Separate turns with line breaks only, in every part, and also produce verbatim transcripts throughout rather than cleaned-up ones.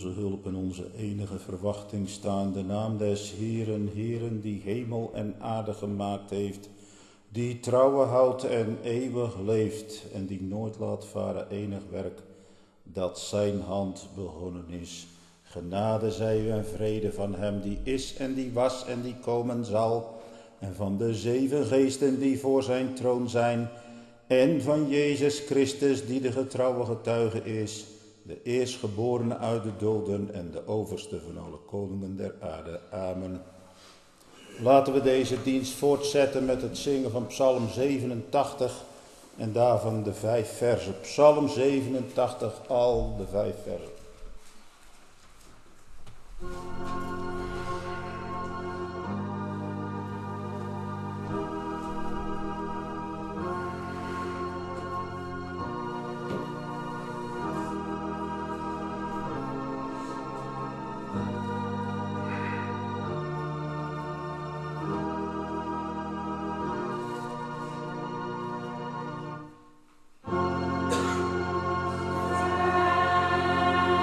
onze hulp en onze enige verwachting staan. De naam des Heeren, Heeren, die hemel en aarde gemaakt heeft, die trouwe houdt en eeuwig leeft en die nooit laat varen enig werk dat zijn hand begonnen is. Genade zij u en vrede van hem die is en die was en die komen zal, en van de zeven geesten die voor zijn troon zijn, en van Jezus Christus die de getrouwe getuige is, de eerstgeborene uit de doden en de overste van alle koningen der aarde. Amen. Laten we deze dienst voortzetten met het zingen van Psalm zevenentachtig en daarvan de vijf verzen. Psalm zevenentachtig, al de vijf verzen.
Thank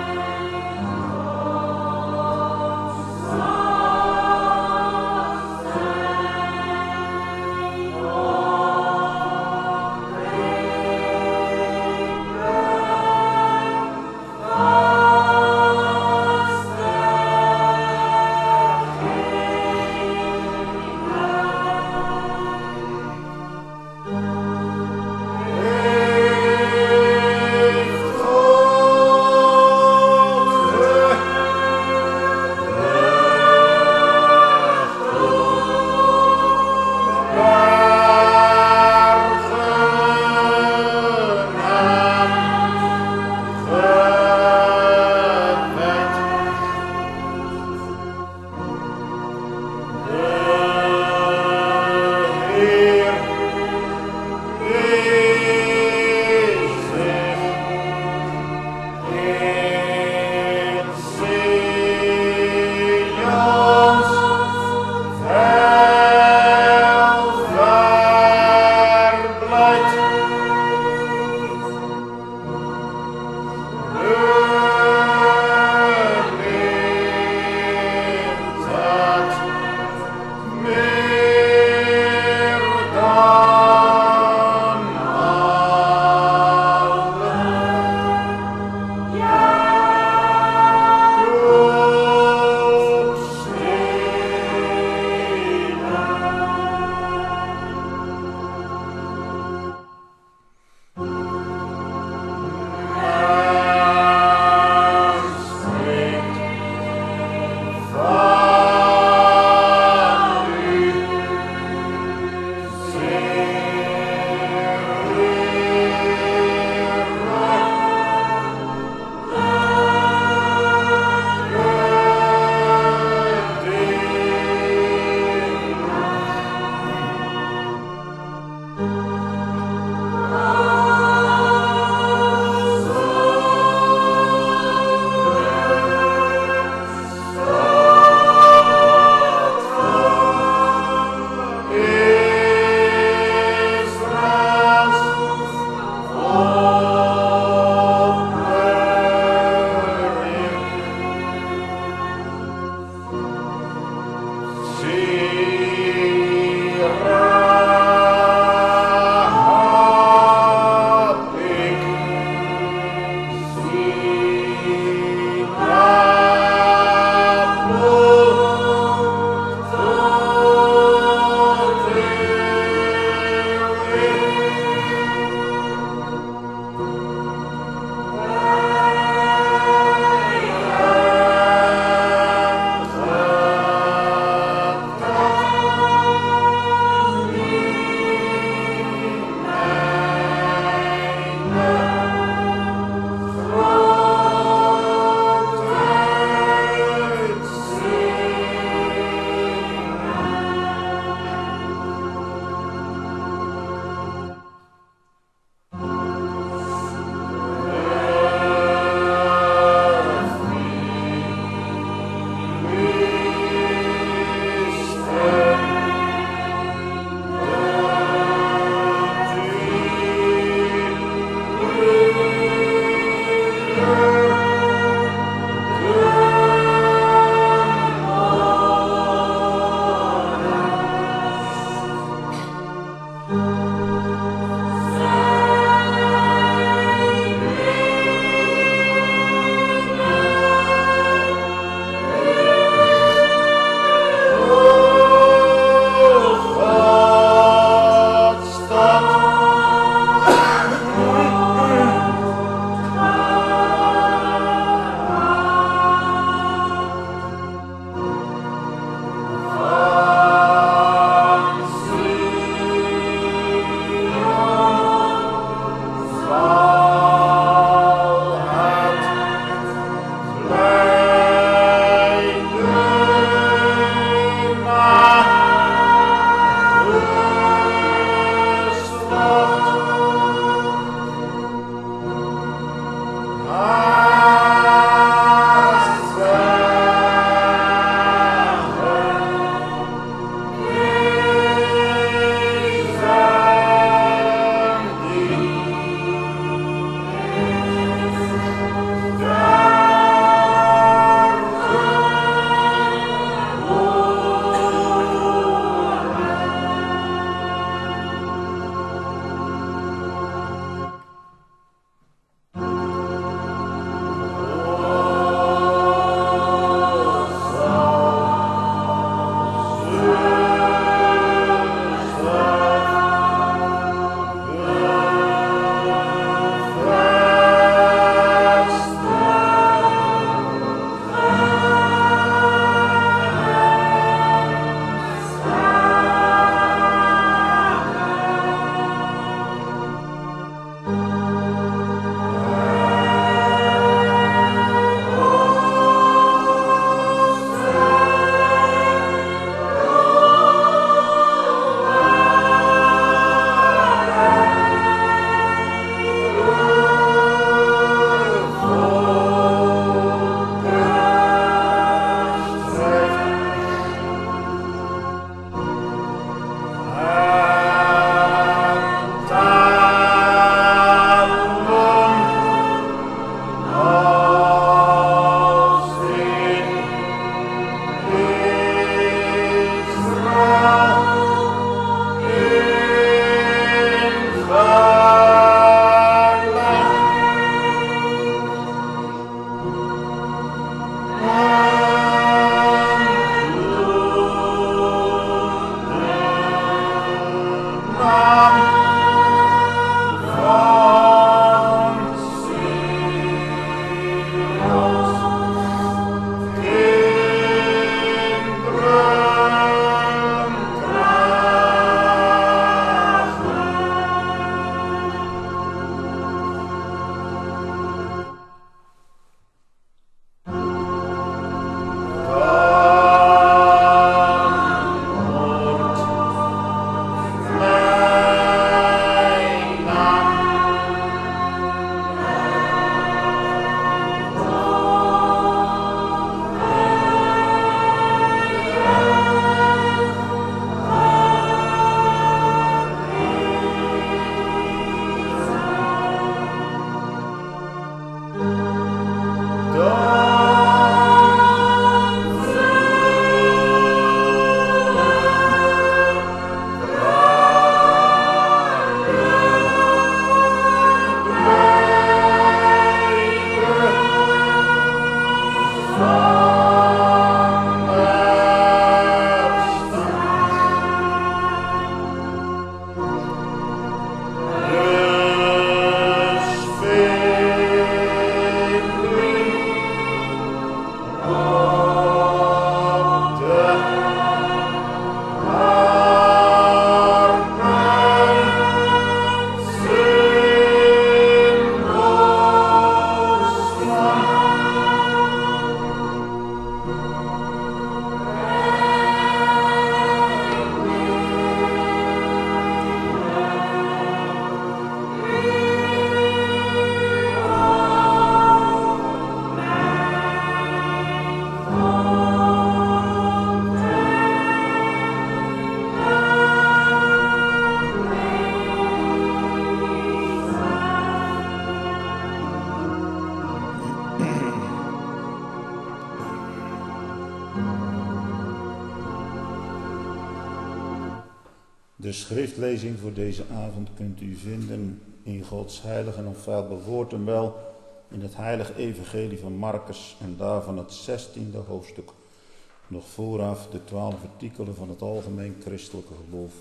De schriftlezing voor deze avond kunt u vinden in Gods heilige en onfeilbaar woord en wel in het heilige evangelie van Marcus en daarvan het zestiende hoofdstuk. Nog vooraf de twaalf artikelen van het algemeen christelijke geloof.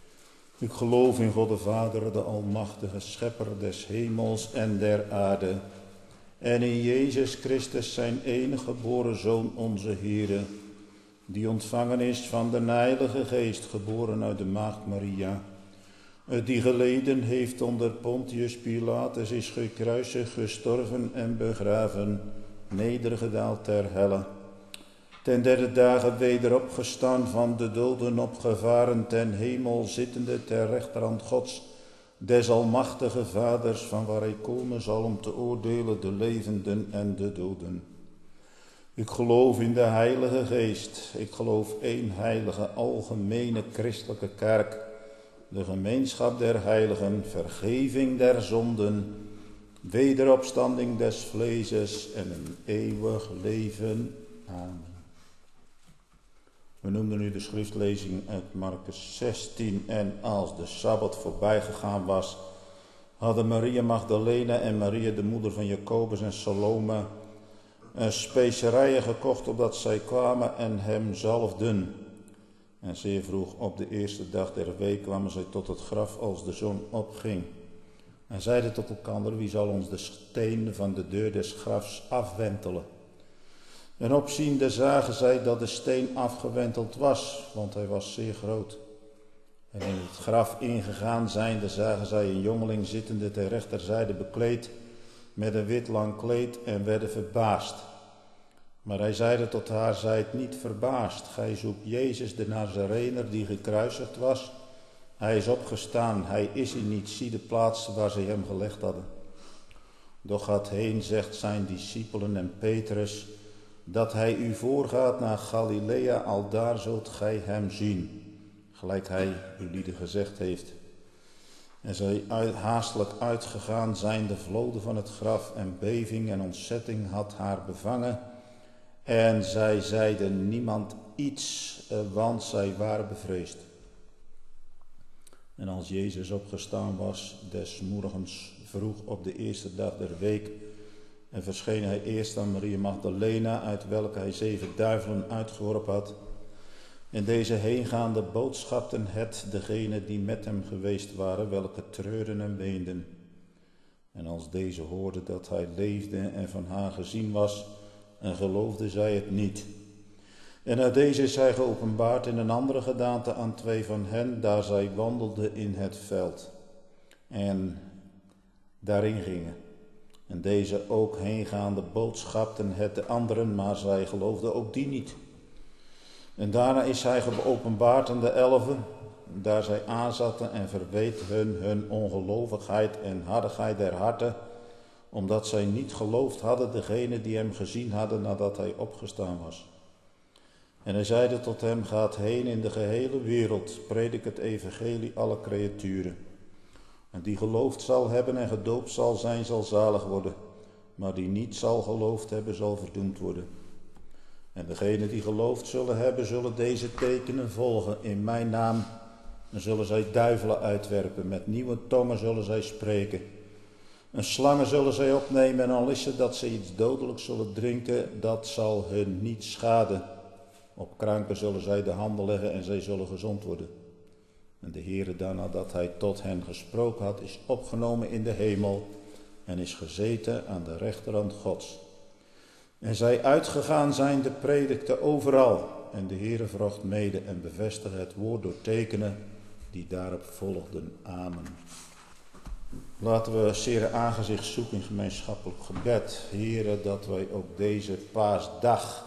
Ik geloof in God de Vader, de almachtige schepper des hemels en der aarde. En in Jezus Christus zijn enige geboren Zoon onze Heere, die ontvangen is van de Heilige Geest, geboren uit de maagd Maria, die geleden heeft onder Pontius Pilatus, is gekruisigd, gestorven en begraven, nedergedaald ter helle. Ten derde dagen weder opgestaan van de doden, opgevaren ten hemel, zittende ter rechterhand Gods, des almachtige Vaders, van waar hij komen zal om te oordelen de levenden en de doden. Ik geloof in de Heilige Geest. Ik geloof één heilige, algemene christelijke kerk, de gemeenschap der heiligen, vergeving der zonden, wederopstanding des vleeses en een eeuwig leven. Amen. We noemden nu de schriftlezing uit Marcus zestien en als de Sabbat voorbij gegaan was, hadden Maria Magdalena en Maria de moeder van Jacobus en Salome specerijen gekocht opdat zij kwamen en hem zalfden. En zeer vroeg op de eerste dag der week kwamen zij tot het graf als de zon opging. En zeiden tot elkander: wie zal ons de steen van de deur des grafs afwentelen? En opziende zagen zij dat de steen afgewenteld was, want hij was zeer groot. En in het graf ingegaan zijnde zagen zij een jongeling zittende ter rechterzijde bekleed met een wit lang kleed en werden verbaasd. Maar hij zeide tot haar: zijt niet verbaasd, gij zoekt Jezus de Nazarener die gekruisigd was. Hij is opgestaan, hij is hier niet, zie de plaats waar ze hem gelegd hadden. Doch gaat heen, zegt zijn discipelen en Petrus, dat hij u voorgaat naar Galilea, aldaar zult gij hem zien, gelijk hij u lieden gezegd heeft. En zij uit, haastelijk uitgegaan zijn de vloden van het graf en beving en ontzetting had haar bevangen. En zij zeiden niemand iets, want zij waren bevreesd. En als Jezus opgestaan was, des morgens vroeg op de eerste dag der week, en verscheen hij eerst aan Maria Magdalena, uit welke hij zeven duivelen uitgeworpen had. En deze heengaande boodschapten het degene die met hem geweest waren, welke treurden en weenden. En als deze hoorde dat hij leefde en van haar gezien was, en geloofde zij het niet. En uit deze is hij geopenbaard in een andere gedaante aan twee van hen, daar zij wandelden in het veld. En daarin gingen. En deze ook heengaande boodschapten het de anderen, maar zij geloofden ook die niet. En daarna is hij geopenbaard aan de elfen, daar zij aanzaten en verweet hun hun ongelovigheid en hardigheid der harten, omdat zij niet geloofd hadden degene die hem gezien hadden nadat hij opgestaan was. En hij zeide tot hem, gaat heen in de gehele wereld, predik het evangelie alle creaturen. En die geloofd zal hebben en gedoopt zal zijn, zal zalig worden, maar die niet zal geloofd hebben, zal verdoemd worden. En degenen die geloofd zullen hebben, zullen deze tekenen volgen in mijn naam. Dan zullen zij duivelen uitwerpen, met nieuwe tongen zullen zij spreken. En slangen zullen zij opnemen, en al is het dat ze iets dodelijks zullen drinken, dat zal hun niet schaden. Op kranken zullen zij de handen leggen en zij zullen gezond worden. En de Heere, daarna dat hij tot hen gesproken had, is opgenomen in de hemel en is gezeten aan de rechterhand Gods. En zij uitgegaan zijn, de predikte overal. En de Heere vrocht mede en bevestigde het woord door tekenen die daarop volgden. Amen. Laten we zeer aangezicht zoeken in gemeenschappelijk gebed. Heere, dat wij ook deze paasdag,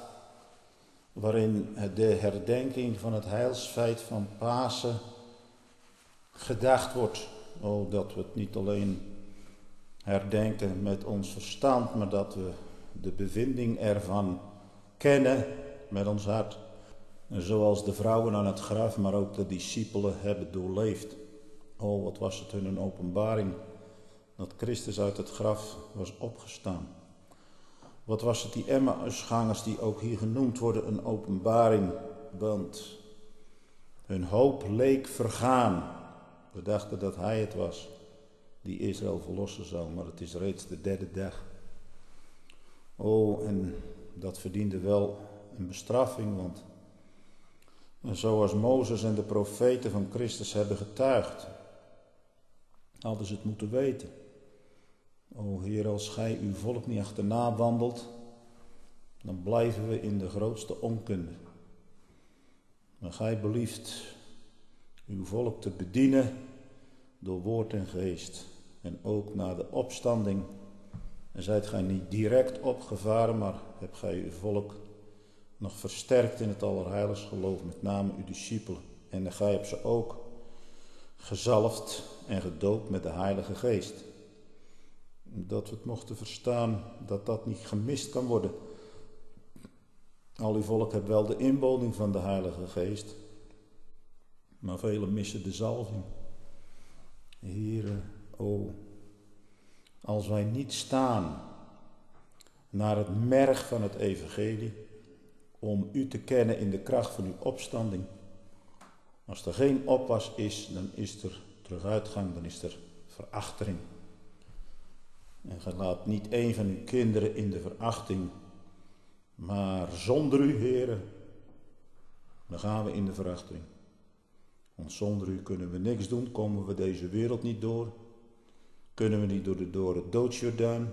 waarin de herdenking van het heilsfeit van Pasen gedacht wordt. Oh, dat we het niet alleen herdenken met ons verstand, maar dat we de bevinding ervan kennen met ons hart. En zoals de vrouwen aan het graf, maar ook de discipelen hebben doorleefd. Oh, wat was het hun een openbaring dat Christus uit het graf was opgestaan. Wat was het die Emmausgangers die ook hier genoemd worden een openbaring, want hun hoop leek vergaan. We dachten dat hij het was die Israël verlossen zou, maar het is reeds de derde dag. Oh, en dat verdiende wel een bestraffing, want zoals Mozes en de profeten van Christus hebben getuigd, hadden ze het moeten weten. O Heer, als gij uw volk niet achterna wandelt, dan blijven we in de grootste onkunde. Maar gij belieft uw volk te bedienen door woord en geest. En ook na de opstanding zijt gij niet direct opgevaren, maar hebt gij uw volk nog versterkt in het allerheiligst geloof, met name uw discipelen. En gij hebt ze ook gezalfd en gedoopt met de Heilige Geest. Dat we het mochten verstaan dat dat niet gemist kan worden. Al uw volk hebt wel de inwoning van de Heilige Geest, maar velen missen de zalving. Heere, o, als wij niet staan naar het merg van het evangelie, om u te kennen in de kracht van uw opstanding. Als er geen oppas is, dan is er teruguitgang, dan is er verachtering. En gij laat niet een van uw kinderen in de verachting, maar zonder u, Heere, dan gaan we in de verachting. Want zonder u kunnen we niks doen, komen we deze wereld niet door, kunnen we niet door de door het doodsjordaan.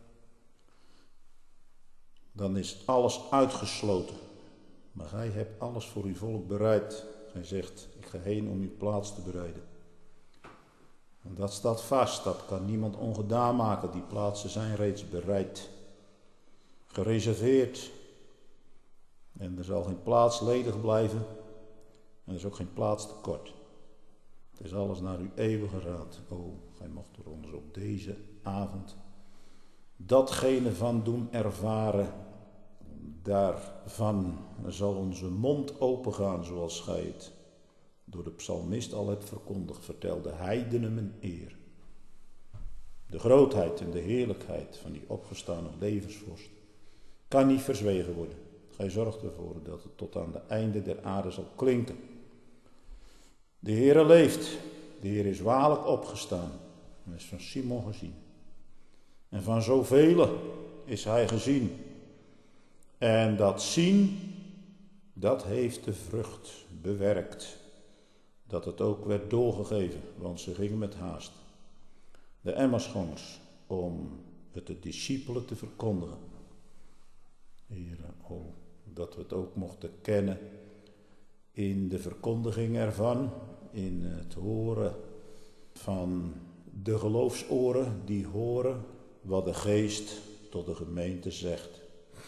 Dan is alles uitgesloten. Maar gij hebt alles voor uw volk bereid. Gij zegt, ik ga heen om uw plaats te bereiden. En dat staat vast, dat kan niemand ongedaan maken. Die plaatsen zijn reeds bereid, gereserveerd. En er zal geen plaats ledig blijven. En er is ook geen plaats tekort. Het is alles naar uw eeuwige raad. O, gij mocht er ons op deze avond datgene van doen ervaren. Daarvan zal onze mond opengaan, zoals gij het door de psalmist al hebt verkondigd. Vertel de heidenen een eer. De grootheid en de heerlijkheid van die opgestane levensvorst kan niet verzwegen worden. Gij zorgt ervoor dat het tot aan de einde der aarde zal klinken. De Heere leeft. De Heer is waarlijk opgestaan. Hij is van Simon gezien. En van zoveel is hij gezien. En dat zien dat heeft de vrucht bewerkt, dat het ook werd doorgegeven, want ze gingen met haast. De Emmausgangers, om het de discipelen te verkondigen. Heere, oh, dat we het ook mochten kennen in de verkondiging ervan, in het horen van de geloofsoren die horen wat de Geest tot de gemeente zegt.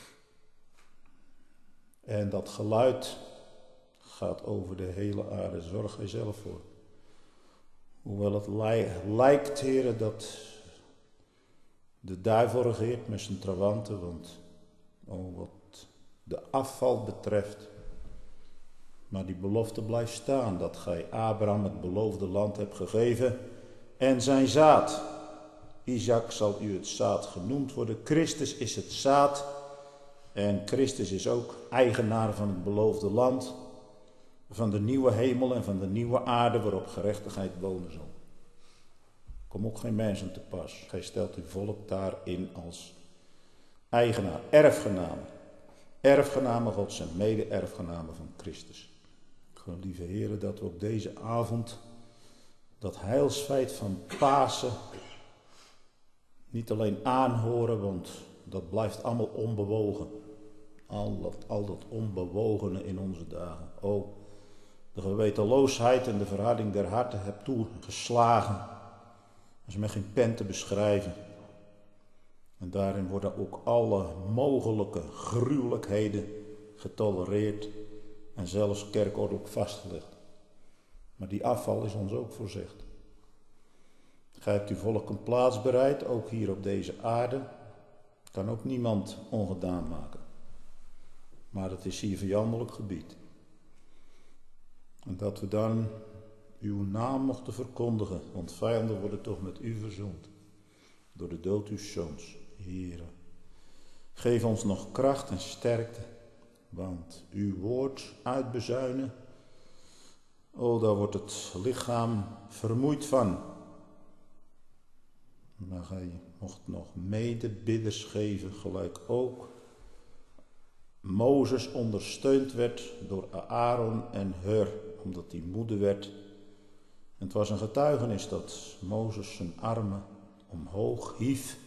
En dat geluid gaat over de hele aarde, zorg gij zelf voor. Hoewel het lijkt, heren, dat de duivel regeert met zijn trawanten, want oh, wat de afval betreft, maar die belofte blijft staan, dat gij Abraham het beloofde land hebt gegeven en zijn zaad. Isaac zal u het zaad genoemd worden. Christus is het zaad en Christus is ook eigenaar van het beloofde land, van de nieuwe hemel en van de nieuwe aarde waarop gerechtigheid wonen zal. Kom ook geen mensen te pas. Gij stelt uw volk daarin als eigenaar, erfgenamen. Erfgenamen Gods en mede-erfgenamen van Christus. Ik geloof, lieve heren, dat we op deze avond dat heilsfeit van Pasen niet alleen aanhoren, want dat blijft allemaal onbewogen. Al dat, al dat onbewogene in onze dagen. O, de gewetenloosheid en de verharding der harten hebt toegeslagen. Dat is met geen pen te beschrijven. En daarin worden ook alle mogelijke gruwelijkheden getolereerd en zelfs kerkordelijk vastgelegd. Maar die afval is ons ook voorzegd. Gij hebt uw volk een plaats bereid, ook hier op deze aarde. Kan ook niemand ongedaan maken. Maar het is hier vijandelijk gebied. En dat we dan uw naam mochten verkondigen, want vijanden worden toch met u verzoend. Door de dood uw zoons, Heere. Geef ons nog kracht en sterkte, want uw woord uitbezuinen, oh, daar wordt het lichaam vermoeid van. Maar gij mocht nog medebidders geven, gelijk ook Mozes ondersteund werd door Aaron en Hur, omdat hij moede werd. En het was een getuigenis dat Mozes zijn armen omhoog hief.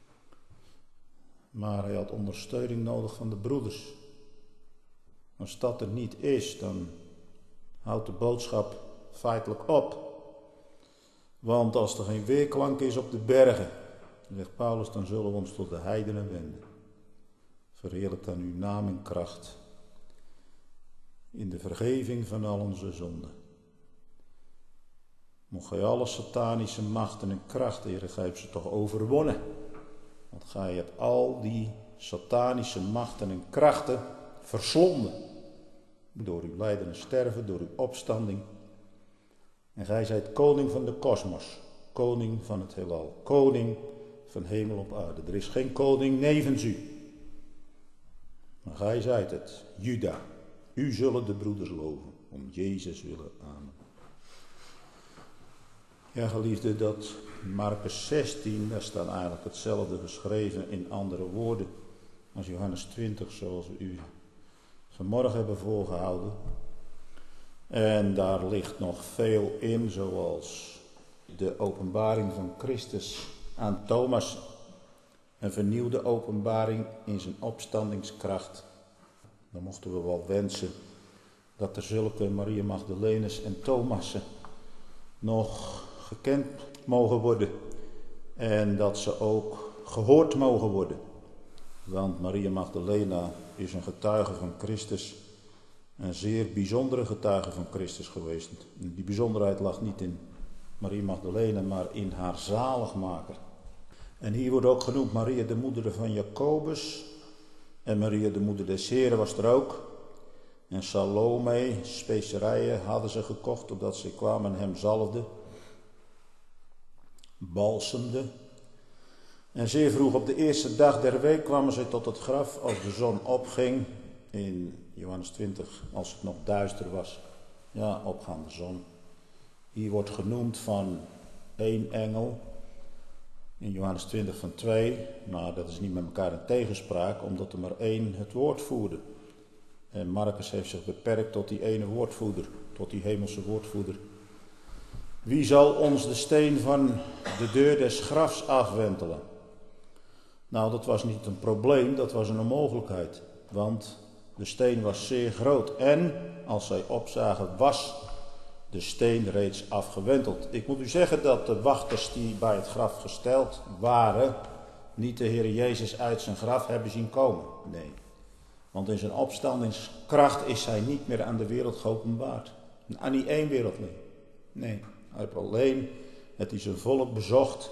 Maar hij had ondersteuning nodig van de broeders. Als dat er niet is, dan houdt de boodschap feitelijk op. Want als er geen weerklank is op de bergen, zegt Paulus, dan zullen we ons tot de heidenen wenden. Verheerlijk dan uw naam en kracht in de vergeving van al onze zonden. Mocht gij alle satanische machten en krachten, Heere, gij hebt ze toch overwonnen. Want gij hebt al die satanische machten en krachten verslonden. Door uw lijden en sterven, door uw opstanding. En gij zijt koning van de kosmos, koning van het heelal, koning van hemel op aarde. Er is geen koning nevens u. Maar gij zijt het, Juda. U zullen de broeders loven, om Jezus willen. Amen. Ja, geliefde, dat Markus zestien, daar staat eigenlijk hetzelfde geschreven in andere woorden als Johannes twintig, zoals we u vanmorgen hebben voorgehouden. En daar ligt nog veel in, zoals de openbaring van Christus aan Thomas. Een vernieuwde openbaring in zijn opstandingskracht. Dan mochten we wel wensen dat er zulke Maria Magdalenes en Thomassen nog gekend mogen worden. En dat ze ook gehoord mogen worden. Want Maria Magdalena is een getuige van Christus. Een zeer bijzondere getuige van Christus geweest. Die bijzonderheid lag niet in Maria Magdalena, maar in haar zaligmaker. En hier wordt ook genoemd Maria de moeder van Jacobus. En Maria de moeder des Heren was er ook. En Salome, specerijen hadden ze gekocht, opdat ze kwamen en hem zalfden. Balsemden. En zeer vroeg op de eerste dag der week kwamen ze tot het graf als de zon opging. In Johannes twintig, als het nog duister was. Ja, opgaande zon. Hier wordt genoemd van één engel. In Johannes twintig van twee. Maar dat is niet met elkaar in tegenspraak, omdat er maar één het woord voerde. En Marcus heeft zich beperkt tot die ene woordvoerder, tot die hemelse woordvoerder. Wie zal ons de steen van de deur des grafs afwentelen? Nou, dat was niet een probleem, dat was een onmogelijkheid. Want de steen was zeer groot. En, als zij opzagen, was de steen reeds afgewenteld. Ik moet u zeggen dat de wachters die bij het graf gesteld waren, niet de Heer Jezus uit zijn graf hebben zien komen. Nee. Want in zijn opstandingskracht is hij niet meer aan de wereld geopenbaard. Aan niet één wereldling. Nee, hij heeft alleen het hij zijn volk bezocht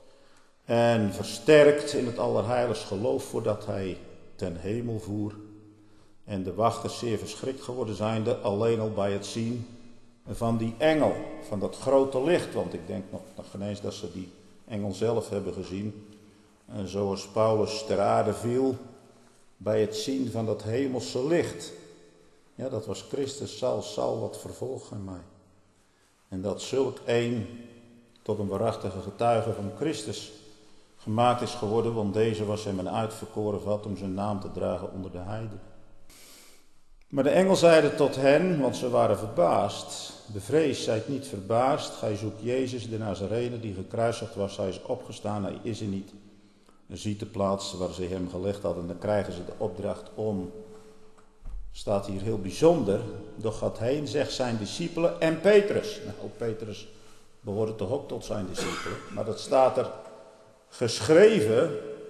en versterkt in het allerheiligst geloof voordat hij ten hemel voer. En de wachters zeer verschrikt geworden zijnde, alleen al bij het zien van die engel, van dat grote licht. Want ik denk nog, nog geen eens dat ze die engel zelf hebben gezien. En zoals Paulus ter aarde viel bij het zien van dat hemelse licht. Ja, dat was Christus, Saul, Saul, wat vervolgt gij mij? En dat zulk een tot een waarachtige getuige van Christus gemaakt is geworden, want deze was hem een uitverkoren vat om zijn naam te dragen onder de heiden. Maar de engel zeide tot hen, want ze waren verbaasd: bevrees, zijt niet verbaasd, gij zoekt Jezus de Nazarener die gekruisigd was, hij is opgestaan, hij is er niet. En ziet de plaats waar ze hem gelegd hadden, dan krijgen ze de opdracht om, staat hier heel bijzonder, doch gaat heen, zegt zijn discipelen en Petrus. Nou, Petrus behoorde toch ook tot zijn discipelen, maar dat staat er geschreven,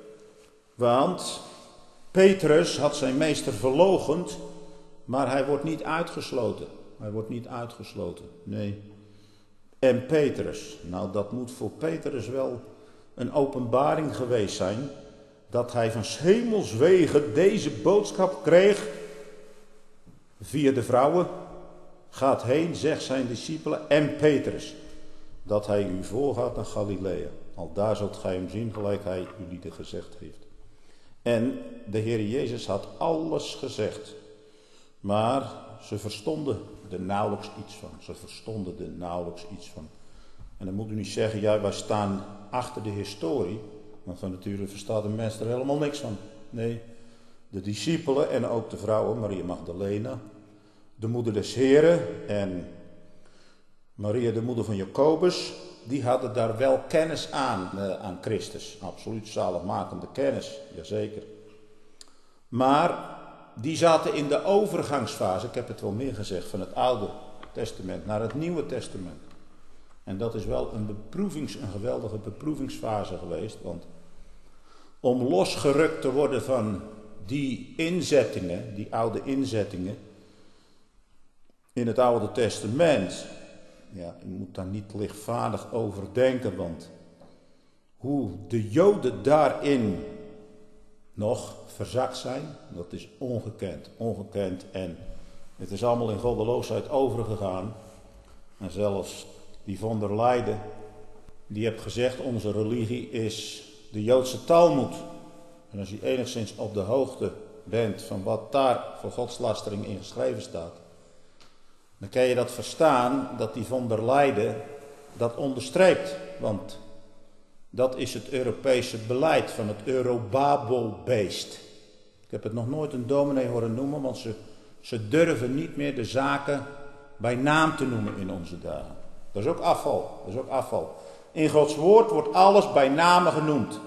want Petrus had zijn meester verloochend, maar hij wordt niet uitgesloten. Hij wordt niet uitgesloten, nee. En Petrus, nou dat moet voor Petrus wel een openbaring geweest zijn, dat hij van 's hemels wegen deze boodschap kreeg via de vrouwen. Gaat heen, zegt zijn discipelen en Petrus, dat hij u voorgaat naar Galilea. Al daar zult gij hem zien, gelijk hij u lieden gezegd heeft. En de Heer Jezus had alles gezegd, maar ze verstonden er nauwelijks iets van. Ze verstonden er nauwelijks iets van. En dan moet u niet zeggen, ja, wij staan achter de historie, want van nature verstaat een mens er helemaal niks van. Nee, de discipelen en ook de vrouwen, Maria Magdalena, de moeder des Heren en Maria de moeder van Jacobus, die hadden daar wel kennis aan, eh, aan Christus. Absoluut zaligmakende kennis, jazeker. Maar die zaten in de overgangsfase, ik heb het wel meer gezegd, van het Oude Testament naar het Nieuwe Testament. En dat is wel een beproevings, een geweldige beproevingsfase geweest, want om losgerukt te worden van die inzettingen, die oude inzettingen in het Oude Testament, ja, je moet daar niet lichtvaardig over denken, want hoe de Joden daarin nog verzakt zijn, dat is ongekend, ongekend. En het is allemaal in goddeloosheid overgegaan. En zelfs die von der Leyen, die heeft gezegd, onze religie is de Joodse Talmud. En als je enigszins op de hoogte bent van wat daar voor godslastering in geschreven staat, dan kan je dat verstaan, dat die von der Leyen dat onderstreept. Want dat is het Europese beleid van het Eurobabelbeest. Ik heb het nog nooit een dominee horen noemen, want ze, ze durven niet meer de zaken bij naam te noemen in onze dagen. Dat is ook afval. Dat is ook afval. In Gods woord wordt alles bij namen genoemd.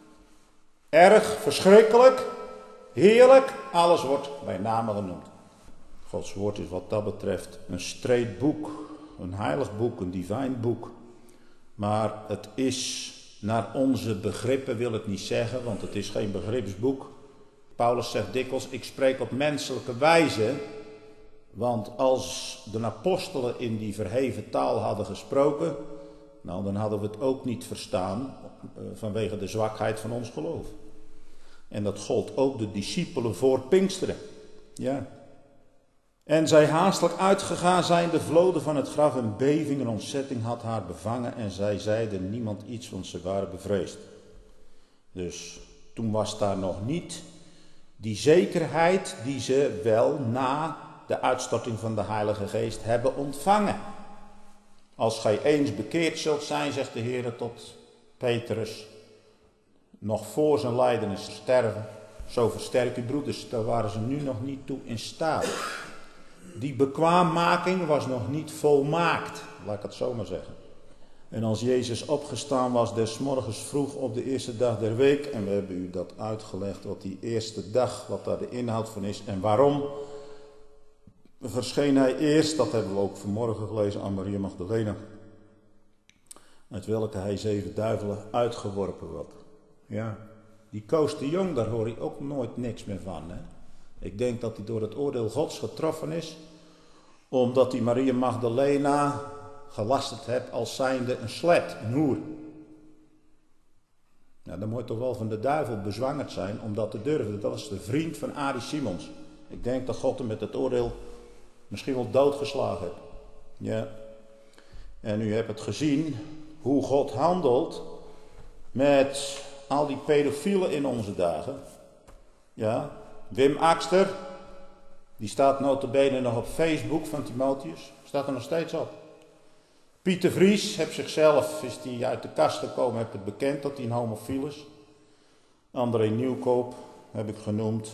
Erg, verschrikkelijk, heerlijk, alles wordt bij namen genoemd. Gods woord is wat dat betreft een streed boek, een heilig boek, een divijn boek. Maar het is naar onze begrippen, wil ik niet zeggen, want het is geen begripsboek. Paulus zegt dikwijls, ik spreek op menselijke wijze, want als de apostelen in die verheven taal hadden gesproken, nou dan hadden we het ook niet verstaan vanwege de zwakheid van ons geloof. En dat gold ook de discipelen voor Pinksteren. Ja. En zij haastelijk uitgegaan zijnde vloden van het graf, een beving en ontzetting had haar bevangen en zij zeiden niemand iets, want ze waren bevreesd. Dus toen was daar nog niet die zekerheid die ze wel na de uitstorting van de Heilige Geest hebben ontvangen. Als gij eens bekeerd zult zijn, zegt de Heer tot Petrus, nog voor zijn lijden en sterven, Zo versterk uw broeders, daar waren ze nu nog niet toe in staat. Die bekwaammaking was nog niet volmaakt, laat ik het zo maar zeggen. En als Jezus opgestaan was des morgens vroeg op de eerste dag der week, en we hebben u dat uitgelegd, wat die eerste dag, wat daar de inhoud van is en waarom, verscheen hij eerst, dat hebben we ook vanmorgen gelezen aan Maria Magdalena, uit welke hij zeven duivelen uitgeworpen werd. Ja, die Koos de Jong, daar hoor je ook nooit niks meer van. Hè? Ik denk dat hij door het oordeel Gods getroffen is, omdat hij Maria Magdalena gelasterd heeft als zijnde een slet, een hoer. Nou, dan moet je toch wel van de duivel bezwangerd zijn om dat te durven. Dat was de vriend van Arie Simons. Ik denk dat God hem met het oordeel misschien wel doodgeslagen heeft. Ja. En u hebt het gezien hoe God handelt met al die pedofielen in onze dagen. Ja. Wim Akster, die staat nota bene nog op Facebook van Timotheus. Staat er nog steeds op. Pieter Vries, heeft zichzelf, is die uit de kast gekomen, heeft het bekend dat hij een homofiel is. André Nieuwkoop, heb ik genoemd.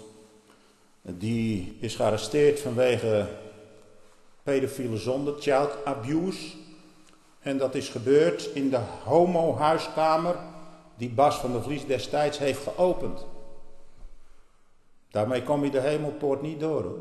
Die is gearresteerd vanwege pedofiele zonde, child abuse. En dat is gebeurd in de homo-huiskamer die Bas van der Vlies destijds heeft geopend. Daarmee kom je de hemelpoort niet door, hoor.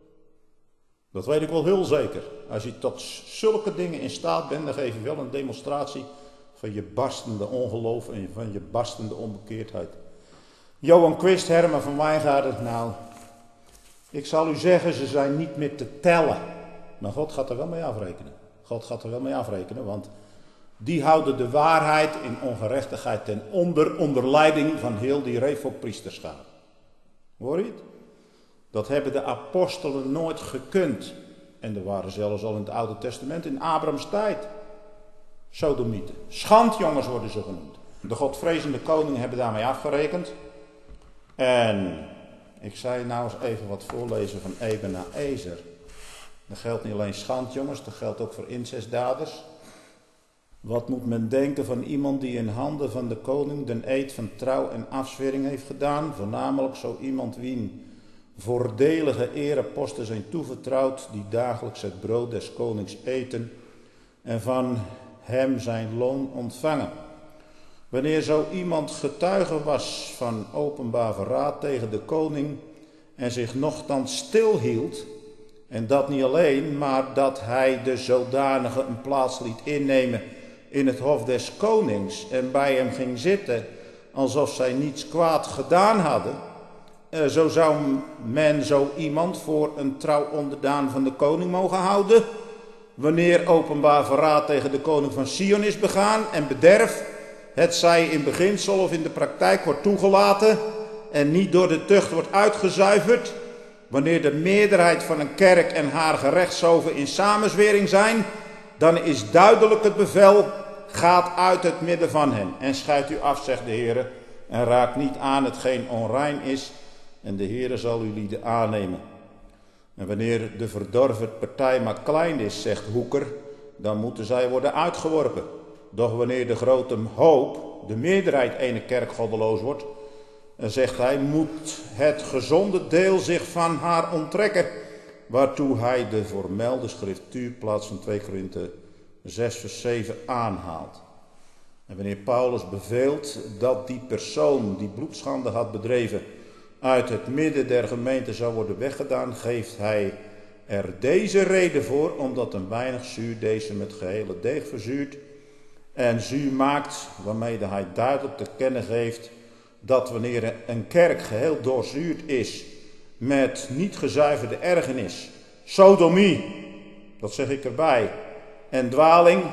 Dat weet ik wel heel zeker. Als je tot zulke dingen in staat bent, dan geef je wel een demonstratie van je barstende ongeloof en van je barstende onbekeerdheid. Johan Quist, Herman van Wijngaarden, nou, ik zal u zeggen, ze zijn niet meer te tellen. Maar God gaat er wel mee afrekenen. God gaat er wel mee afrekenen, want die houden de waarheid in ongerechtigheid ten onder, onder leiding van heel die reefokpriesterschap. Hoor je het? Dat hebben de apostelen nooit gekund. En er waren zelfs al in het Oude Testament in Abrahams tijd sodomieten. Schandjongens worden ze genoemd. De godvrezende koningen hebben daarmee afgerekend. En ik zei nou eens even wat voorlezen van Ebenezer. Dat geldt niet alleen schandjongens, dat geldt ook voor incestdaders. Wat moet men denken van iemand die in handen van de koning den eed van trouw en afzwering heeft gedaan? Voornamelijk zo iemand wien voordelige ereposten zijn toevertrouwd, die dagelijks het brood des konings eten en van hem zijn loon ontvangen. Wanneer zo iemand getuige was van openbaar verraad tegen de koning en zich nochtans stilhield, en dat niet alleen, maar dat hij de zodanige een plaats liet innemen in het hof des konings en bij hem ging zitten, alsof zij niets kwaad gedaan hadden, uh, zo zou men zo iemand voor een trouw onderdaan van de koning mogen houden, wanneer openbaar verraad tegen de koning van Sion is begaan en bederf, het zij in beginsel of in de praktijk wordt toegelaten en niet door de tucht wordt uitgezuiverd, wanneer de meerderheid van een kerk en haar gerechtshoven in samenzwering zijn, dan is duidelijk het bevel, gaat uit het midden van hen en scheidt u af, zegt de Heere, en raakt niet aan hetgeen onrein is, en de Heere zal uw lieden aannemen. En wanneer de verdorven partij maar klein is, zegt Hoeker, dan moeten zij worden uitgeworpen. Doch wanneer de grote hoop, de meerderheid ene kerk goddeloos wordt, dan zegt hij, moet het gezonde deel zich van haar onttrekken, waartoe hij de voormelde schriftuurplaats van twee Korinthe zes vers zeven aanhaalt. En wanneer Paulus beveelt dat die persoon die bloedschande had bedreven uit het midden der gemeente zou worden weggedaan, geeft hij er deze reden voor, omdat een weinig zuur deze met gehele deeg verzuurt en zuur maakt, waarmee hij duidelijk te kennen geeft dat wanneer een kerk geheel doorzuurd is met niet gezuiverde ergernis, sodomie, dat zeg ik erbij, en dwaling,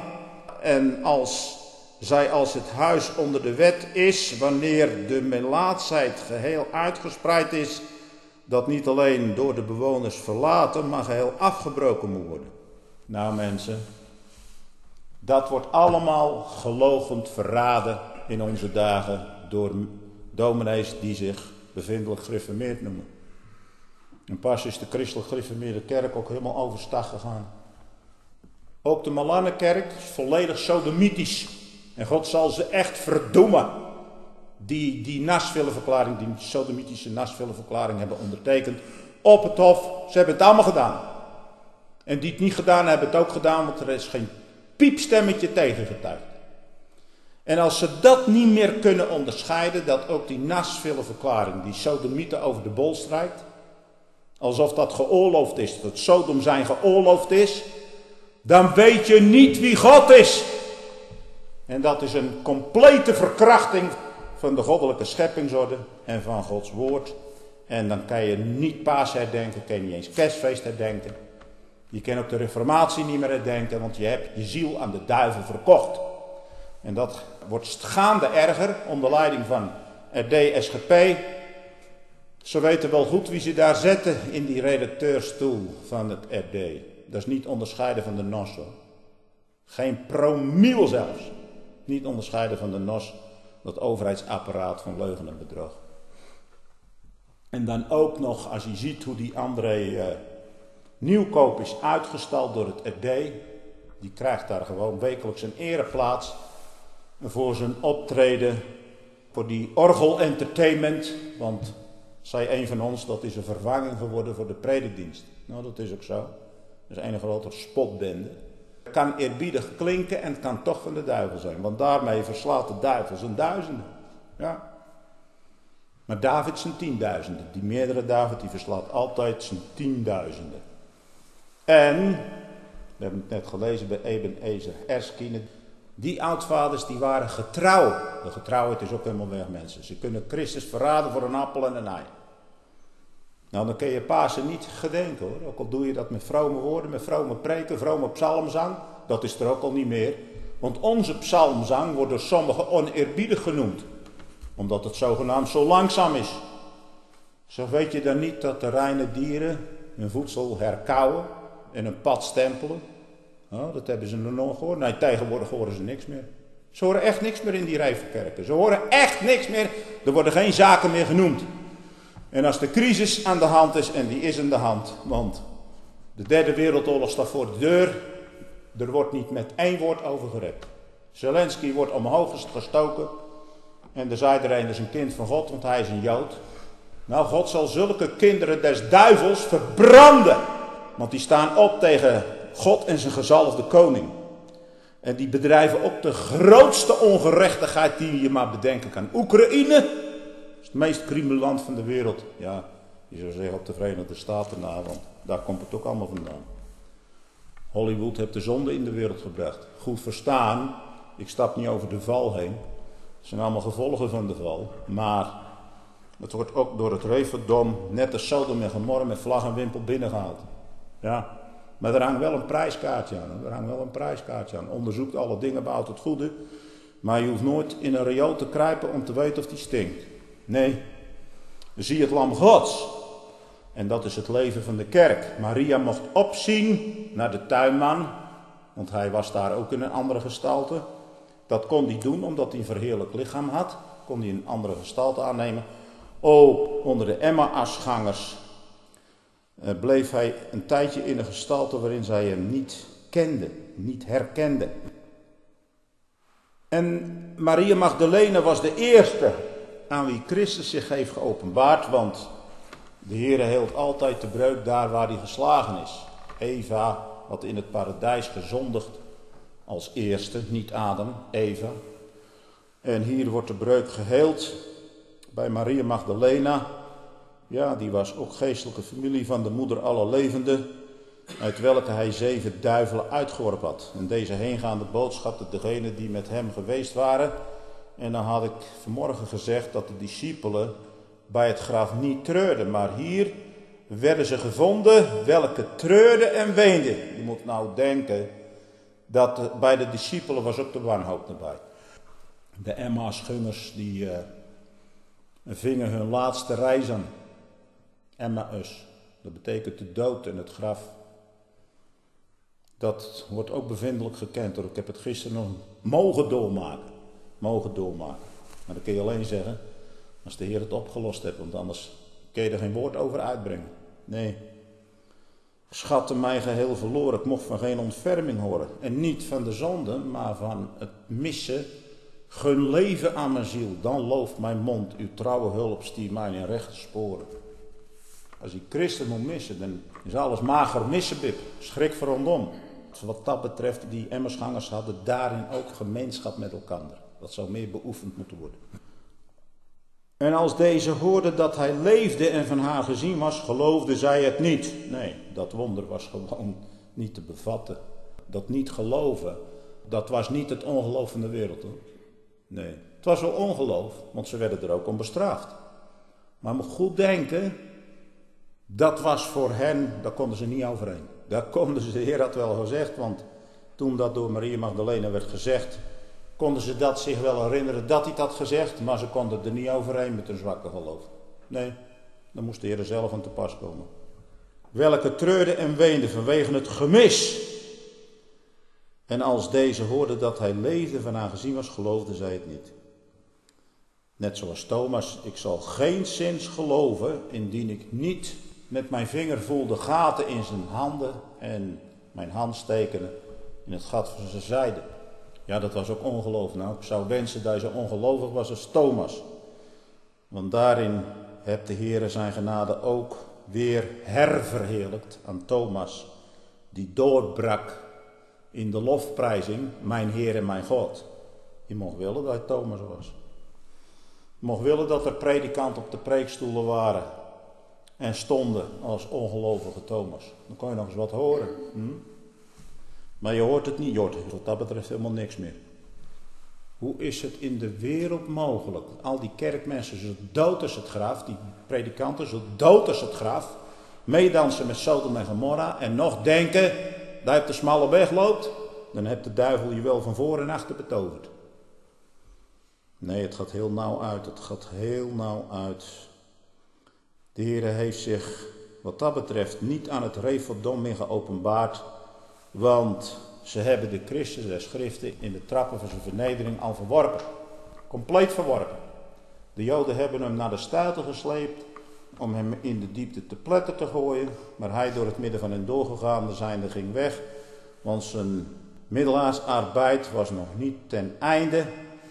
en als zij als het huis onder de wet is, wanneer de melaatsheid geheel uitgespreid is, dat niet alleen door de bewoners verlaten, maar geheel afgebroken moet worden. Nou mensen, dat wordt allemaal geloochend verraden in onze dagen door dominees die zich bevindelijk gereformeerd noemen. En pas is de christelijk gereformeerde kerk ook helemaal overstag gegaan. Ook de Malanenkerk is volledig sodomitisch. En God zal ze echt verdoemen. die die Nashville-verklaring, die sodomitische Nashville-verklaring hebben ondertekend op het hof. Ze hebben het allemaal gedaan. En die het niet gedaan hebben het ook gedaan, want er is geen piepstemmetje tegengetuigd. En als ze dat niet meer kunnen onderscheiden, dat ook die Nashville-verklaring, die sodomieten over de bol strijkt, alsof dat geoorloofd is, dat Sodom zijn geoorloofd is, dan weet je niet wie God is. En dat is een complete verkrachting van de goddelijke scheppingsorde en van Gods woord. En dan kan je niet Paas herdenken, kan je niet eens Kerstfeest herdenken. Je kan ook de Reformatie niet meer herdenken, want je hebt je ziel aan de duivel verkocht. En dat wordt gaande erger onder leiding van R D S G P. Ze weten wel goed wie ze daar zetten in die redacteurstoel van het R D. Dat is niet onderscheiden van de N O S. Hoor. Geen promiel zelfs. Niet onderscheiden van de N O S, dat overheidsapparaat van leugen en bedrog. En dan ook nog, als je ziet hoe die André uh, Nieuwkoop is uitgestald door het R D. Die krijgt daar gewoon wekelijks een ereplaats voor zijn optreden, voor die orgel-entertainment. Want, zei een van ons, dat is een vervanging geworden voor de predikdienst. Nou, dat is ook zo. Dat is een grote spotbende. Het kan eerbiedig klinken en het kan toch van de duivel zijn. Want daarmee verslaat de duivel zijn duizenden. Ja. Maar David zijn tienduizenden. Die meerdere David die verslaat altijd zijn tienduizenden. En, we hebben het net gelezen bij Ebenezer Erskine. Die oudvaders die waren getrouw. De getrouwheid is ook helemaal weg, mensen. Ze kunnen Christus verraden voor een appel en een ei. Nou, dan kun je Pasen niet gedenken, hoor. Ook al doe je dat met vrome woorden, met vrome preken, vrome psalmzang. Dat is er ook al niet meer. Want onze psalmzang wordt door sommigen oneerbiedig genoemd. Omdat het zogenaamd zo langzaam is. Zo weet je dan niet dat de reine dieren hun voedsel herkauwen en een pad stempelen. Oh, dat hebben ze nog nooit gehoord. Nee, tegenwoordig horen ze niks meer. Ze horen echt niks meer in die rijverkerken. Ze horen echt niks meer. Er worden geen zaken meer genoemd. En als de crisis aan de hand is, en die is aan de hand, want de derde wereldoorlog staat voor de deur, er wordt niet met één woord over gerept. Zelensky wordt omhoog gestoken en er zei er een, dat is een kind van God, want hij is een Jood. Nou, God zal zulke kinderen des duivels verbranden, want die staan op tegen God en zijn gezalfde koning. En die bedrijven ook de grootste ongerechtigheid die je maar bedenken kan. Oekraïne is het meest criminele land van de wereld. Ja, je zou zeggen op de Verenigde Staten na, want daar komt het ook allemaal vandaan. Hollywood heeft de zonde in de wereld gebracht. Goed verstaan, ik stap niet over de val heen. Het zijn allemaal gevolgen van de val. Maar het wordt ook door het Reverdom, net als Sodom en Gomorra, met vlag en wimpel binnengehaald. Ja. Maar er hangt wel een prijskaartje aan. Er hangt wel een prijskaartje aan. Onderzoekt alle dingen, bouwt het goede. Maar je hoeft nooit in een riool te kruipen om te weten of die stinkt. Nee. Zie het lam Gods. En dat is het leven van de kerk. Maria mocht opzien naar de tuinman. Want hij was daar ook in een andere gestalte. Dat kon hij doen omdat hij een verheerlijk lichaam had. Kon hij een andere gestalte aannemen. Ook onder de Emmausgangers Uh, bleef hij een tijdje in een gestalte waarin zij hem niet kenden, niet herkenden. En Maria Magdalena was de eerste aan wie Christus zich heeft geopenbaard, want de Heere hield altijd de breuk daar waar hij geslagen is. Eva had in het paradijs gezondigd als eerste, niet Adam, Eva. En hier wordt de breuk geheeld bij Maria Magdalena. Ja, die was ook geestelijke familie van de moeder aller levenden, uit welke hij zeven duivelen uitgeworpen had. En deze heengaande boodschapte degenen die met hem geweest waren. En dan had ik vanmorgen gezegd dat de discipelen bij het graf niet treurden. Maar hier werden ze gevonden welke treurden en weenden. Je moet nou denken dat de, bij de discipelen was ook de wanhoop erbij. De Emmausgangers die uh, vingen hun laatste reis aan. Emmaus, dat betekent de dood en het graf. Dat wordt ook bevindelijk gekend hoor. Ik heb het gisteren nog mogen doormaken. Mogen doormaken. Maar dat kun je alleen zeggen als de Heer het opgelost heeft. Want anders kun je er geen woord over uitbrengen. Nee. Schatte mij geheel verloren. Ik mocht van geen ontferming horen. En niet van de zonde, maar van het missen Gun leven aan mijn ziel, dan looft mijn mond, uw trouwe hulp stier mij in rechte sporen. Als je Christus moet missen, dan is alles mager missenbib, schrik voor rondom. Wat dat betreft, die Emmausgangers hadden daarin ook gemeenschap met elkaar. Dat zou meer beoefend moeten worden. En als deze hoorden dat hij leefde en van haar gezien was, geloofden zij het niet. Nee, dat wonder was gewoon niet te bevatten. Dat niet geloven, dat was niet het ongeloof van de wereld, hoor. Nee, het was wel ongeloof, want ze werden er ook om bestraft. Maar moet goed denken, dat was voor hen, daar konden ze niet overheen. Daar konden ze, de Heer had wel gezegd, want toen dat door Maria Magdalena werd gezegd, konden ze dat zich wel herinneren dat hij het had gezegd, maar ze konden er niet overheen met hun zwakke geloof. Nee, dan moest de Heer zelf aan te pas komen. Welke treurde en weende vanwege het gemis. En als deze hoorden dat hij leefde van haar gezien was, geloofden zij het niet. Net zoals Thomas, ik zal geenszins geloven, indien ik niet met mijn vinger voel de gaten in zijn handen en mijn hand steken in het gat van zijn zijde. Ja, dat was ook ongeloof. Nou, ik zou wensen dat hij zo ongelovig was als Thomas. Want daarin heeft de Heere zijn genade ook weer herverheerlijkt aan Thomas, die doorbrak in de lofprijzing, mijn Heer en mijn God. Je mocht willen dat hij Thomas was. Je mocht willen dat er predikanten op de preekstoelen waren en stonden als ongelovige Thomas. Dan kon je nog eens wat horen. Hm? Maar je hoort het niet, je hoort wat dat betreft helemaal niks meer. Hoe is het in de wereld mogelijk? Al die kerkmensen zo dood als het graf, die predikanten zo dood als het graf, meedansen met Sodom en Gomorra en nog denken dat je op de smalle weg loopt, dan heeft de duivel je wel van voor en achter betoverd. Nee, het gaat heel nauw uit, het gaat heel nauw uit. De Heere heeft zich wat dat betreft niet aan het Refodom meer geopenbaard, want ze hebben de Christus der Schriften in de trappen van zijn vernedering al verworpen. Compleet verworpen. De Joden hebben hem naar de stuiten gesleept om hem in de diepte te pletter te gooien, maar hij door het midden van hen doorgegaan zijnde ging weg, want zijn middelaarsarbeid was nog niet ten einde.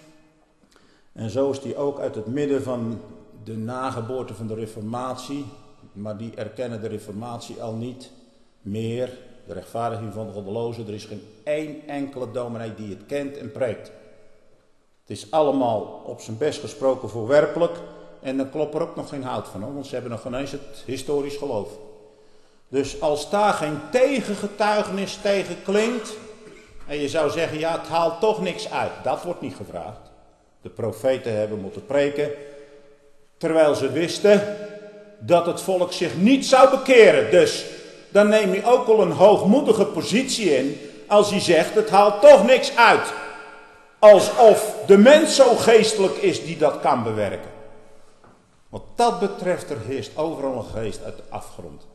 En zo is hij ook uit het midden van de nageboorte van de Reformatie, maar die erkennen de Reformatie al niet meer, de rechtvaardiging van de goddelozen. Er is geen één enkele dominee die het kent en preekt. Het is allemaal op zijn best gesproken voorwerpelijk en dan klopt er ook nog geen hout van, want ze hebben nog geen eens het historisch geloof. Dus als daar geen tegengetuigenis tegen klinkt en je zou zeggen, ja, het haalt toch niks uit, dat wordt niet gevraagd. De profeten hebben moeten preken, terwijl ze wisten dat het volk zich niet zou bekeren. Dus dan neem je ook al een hoogmoedige positie in als je zegt, het haalt toch niks uit. Alsof de mens zo geestelijk is die dat kan bewerken. Wat dat betreft, er heerst overal een geest uit de afgrond.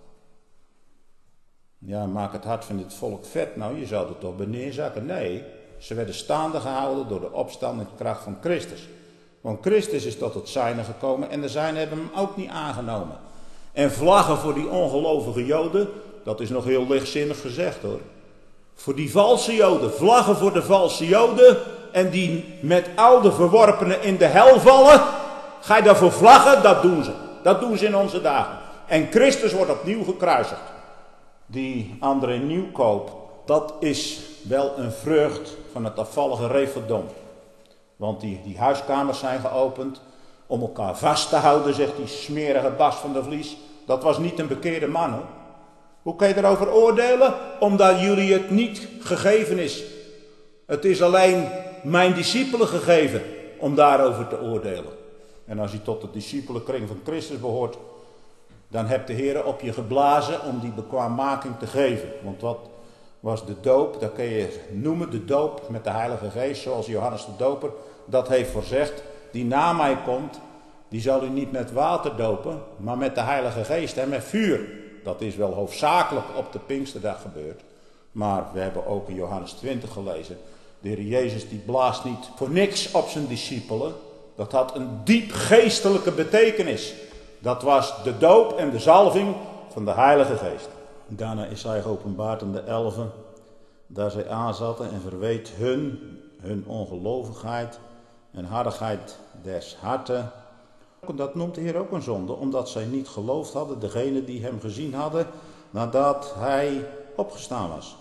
Ja, maak het hart van dit volk vet. Nou, je zou er toch bij neerzakken. Nee, ze werden staande gehouden door de opstandingskracht van Christus. Want Christus is tot het zijne gekomen en de zijnen hebben hem ook niet aangenomen. En vlaggen voor die ongelovige Joden, dat is nog heel lichtzinnig gezegd hoor. Voor die valse Joden, vlaggen voor de valse Joden en die met al de verworpenen in de hel vallen. Ga je daarvoor vlaggen? Dat doen ze. Dat doen ze in onze dagen. En Christus wordt opnieuw gekruisigd. Die André Nieuwkoop, dat is wel een vrucht van het afvallige Refodom. Want die, die huiskamers zijn geopend om elkaar vast te houden, zegt die smerige Bas van der Vlies. Dat was niet een bekeerde man hoor. Hoe kan je erover oordelen? Omdat jullie het niet gegeven is. Het is alleen mijn discipelen gegeven om daarover te oordelen. En als je tot de discipelenkring van Christus behoort, dan hebt de Heer op je geblazen om die bekwaammaking te geven. Want wat was de doop? Dat kun je noemen de doop met de Heilige Geest, zoals Johannes de Doper dat heeft voorzegd. Die na mij komt, die zal u niet met water dopen, maar met de Heilige Geest en met vuur. Dat is wel hoofdzakelijk op de Pinksterdag gebeurd. Maar we hebben ook in Johannes twintig gelezen. De Heer Jezus die blaast niet voor niks op zijn discipelen. Dat had een diep geestelijke betekenis. Dat was de doop en de zalving van de Heilige Geest. Daarna is hij geopenbaard aan de elfen, daar zij aanzaten en verweet hun, hun ongelovigheid en hardigheid des harten. Dat noemt de Heer ook een zonde, omdat zij niet geloofd hadden, degene die hem gezien hadden, nadat hij opgestaan was.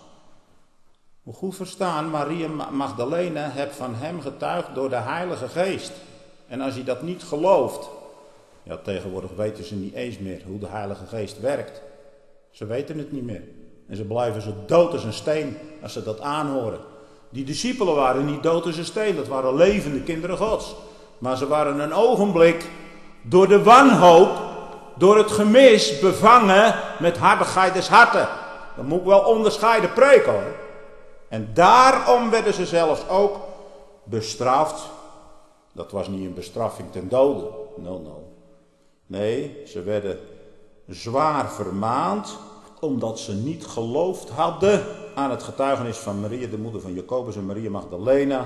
Moet goed verstaan, Maria Magdalena heeft van hem getuigd door de Heilige Geest. En als je dat niet gelooft, ja, tegenwoordig weten ze niet eens meer hoe de Heilige Geest werkt. Ze weten het niet meer. En ze blijven zo dood als een steen als ze dat aanhoren. Die discipelen waren niet dood als een steen, dat waren levende kinderen Gods. Maar ze waren een ogenblik door de wanhoop, door het gemis bevangen met hardigheid des harten. Dat moet ik wel onderscheiden preken hoor. En daarom werden ze zelfs ook bestraft. Dat was niet een bestraffing ten dode. No, no. Nee, ze werden zwaar vermaand, omdat ze niet geloofd hadden aan het getuigenis van Maria, de moeder van Jacobus en Maria Magdalena.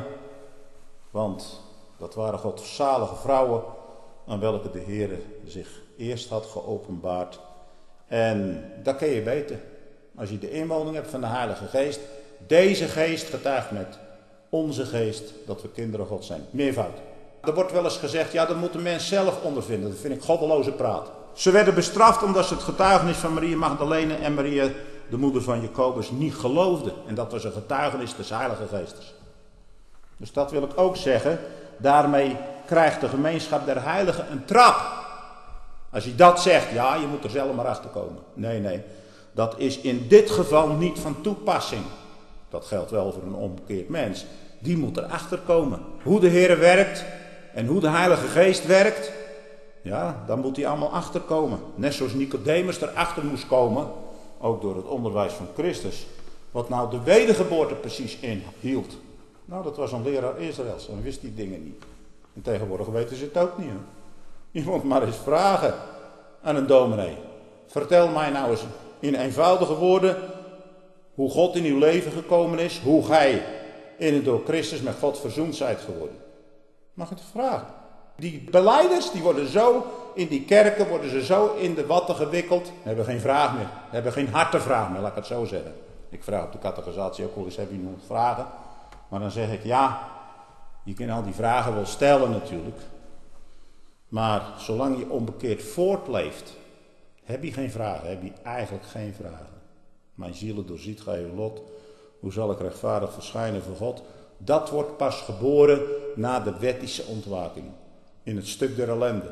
Want dat waren godzalige vrouwen aan welke de Heer zich eerst had geopenbaard. En dat kun je weten. Als je de inwoning hebt van de Heilige Geest. Deze geest getuigt met onze geest dat we kinderen God zijn. Meervoud. Er wordt wel eens gezegd, ja dat moet de mens zelf ondervinden. Dat vind ik goddeloze praat. Ze werden bestraft omdat ze het getuigenis van Maria Magdalena en Maria, de moeder van Jacobus, niet geloofden. En dat was een getuigenis des Heilige Geestes. Dus dat wil ik ook zeggen. Daarmee krijgt de gemeenschap der heiligen een trap. Als je dat zegt, ja, je moet er zelf maar achter komen. Nee, nee. Dat is in dit geval niet van toepassing. Dat geldt wel voor een onbekeerd mens. Die moet erachter komen. Hoe de Heer werkt en hoe de Heilige Geest werkt. Ja, dan moet hij allemaal achterkomen. Net zoals Nicodemus erachter moest komen. Ook door het onderwijs van Christus. Wat nou de wedergeboorte precies inhield. Nou, dat was een leraar Israëls. En wist die dingen niet. En tegenwoordig weten ze het ook niet. Hoor. Je moet maar eens vragen aan een dominee. Vertel mij nou eens in eenvoudige woorden hoe God in uw leven gekomen is. Hoe gij in en door Christus met God verzoend zijt geworden. Mag ik het vragen? Die belijders die worden zo, in die kerken worden ze zo in de watten gewikkeld. Hebben geen vraag meer. Hebben geen hartenvraag meer, laat ik het zo zeggen. Ik vraag op de catechisatie ook wel eens, heb je nog vragen? Maar dan zeg ik, ja, je kunt al die vragen wel stellen natuurlijk. Maar zolang je onbekeerd voortleeft, heb je geen vragen, heb je eigenlijk geen vragen. Mijn zielen doorziet gij uw lot, hoe zal ik rechtvaardig verschijnen voor God? Dat wordt pas geboren na de wettische ontwaking, in het stuk der ellende.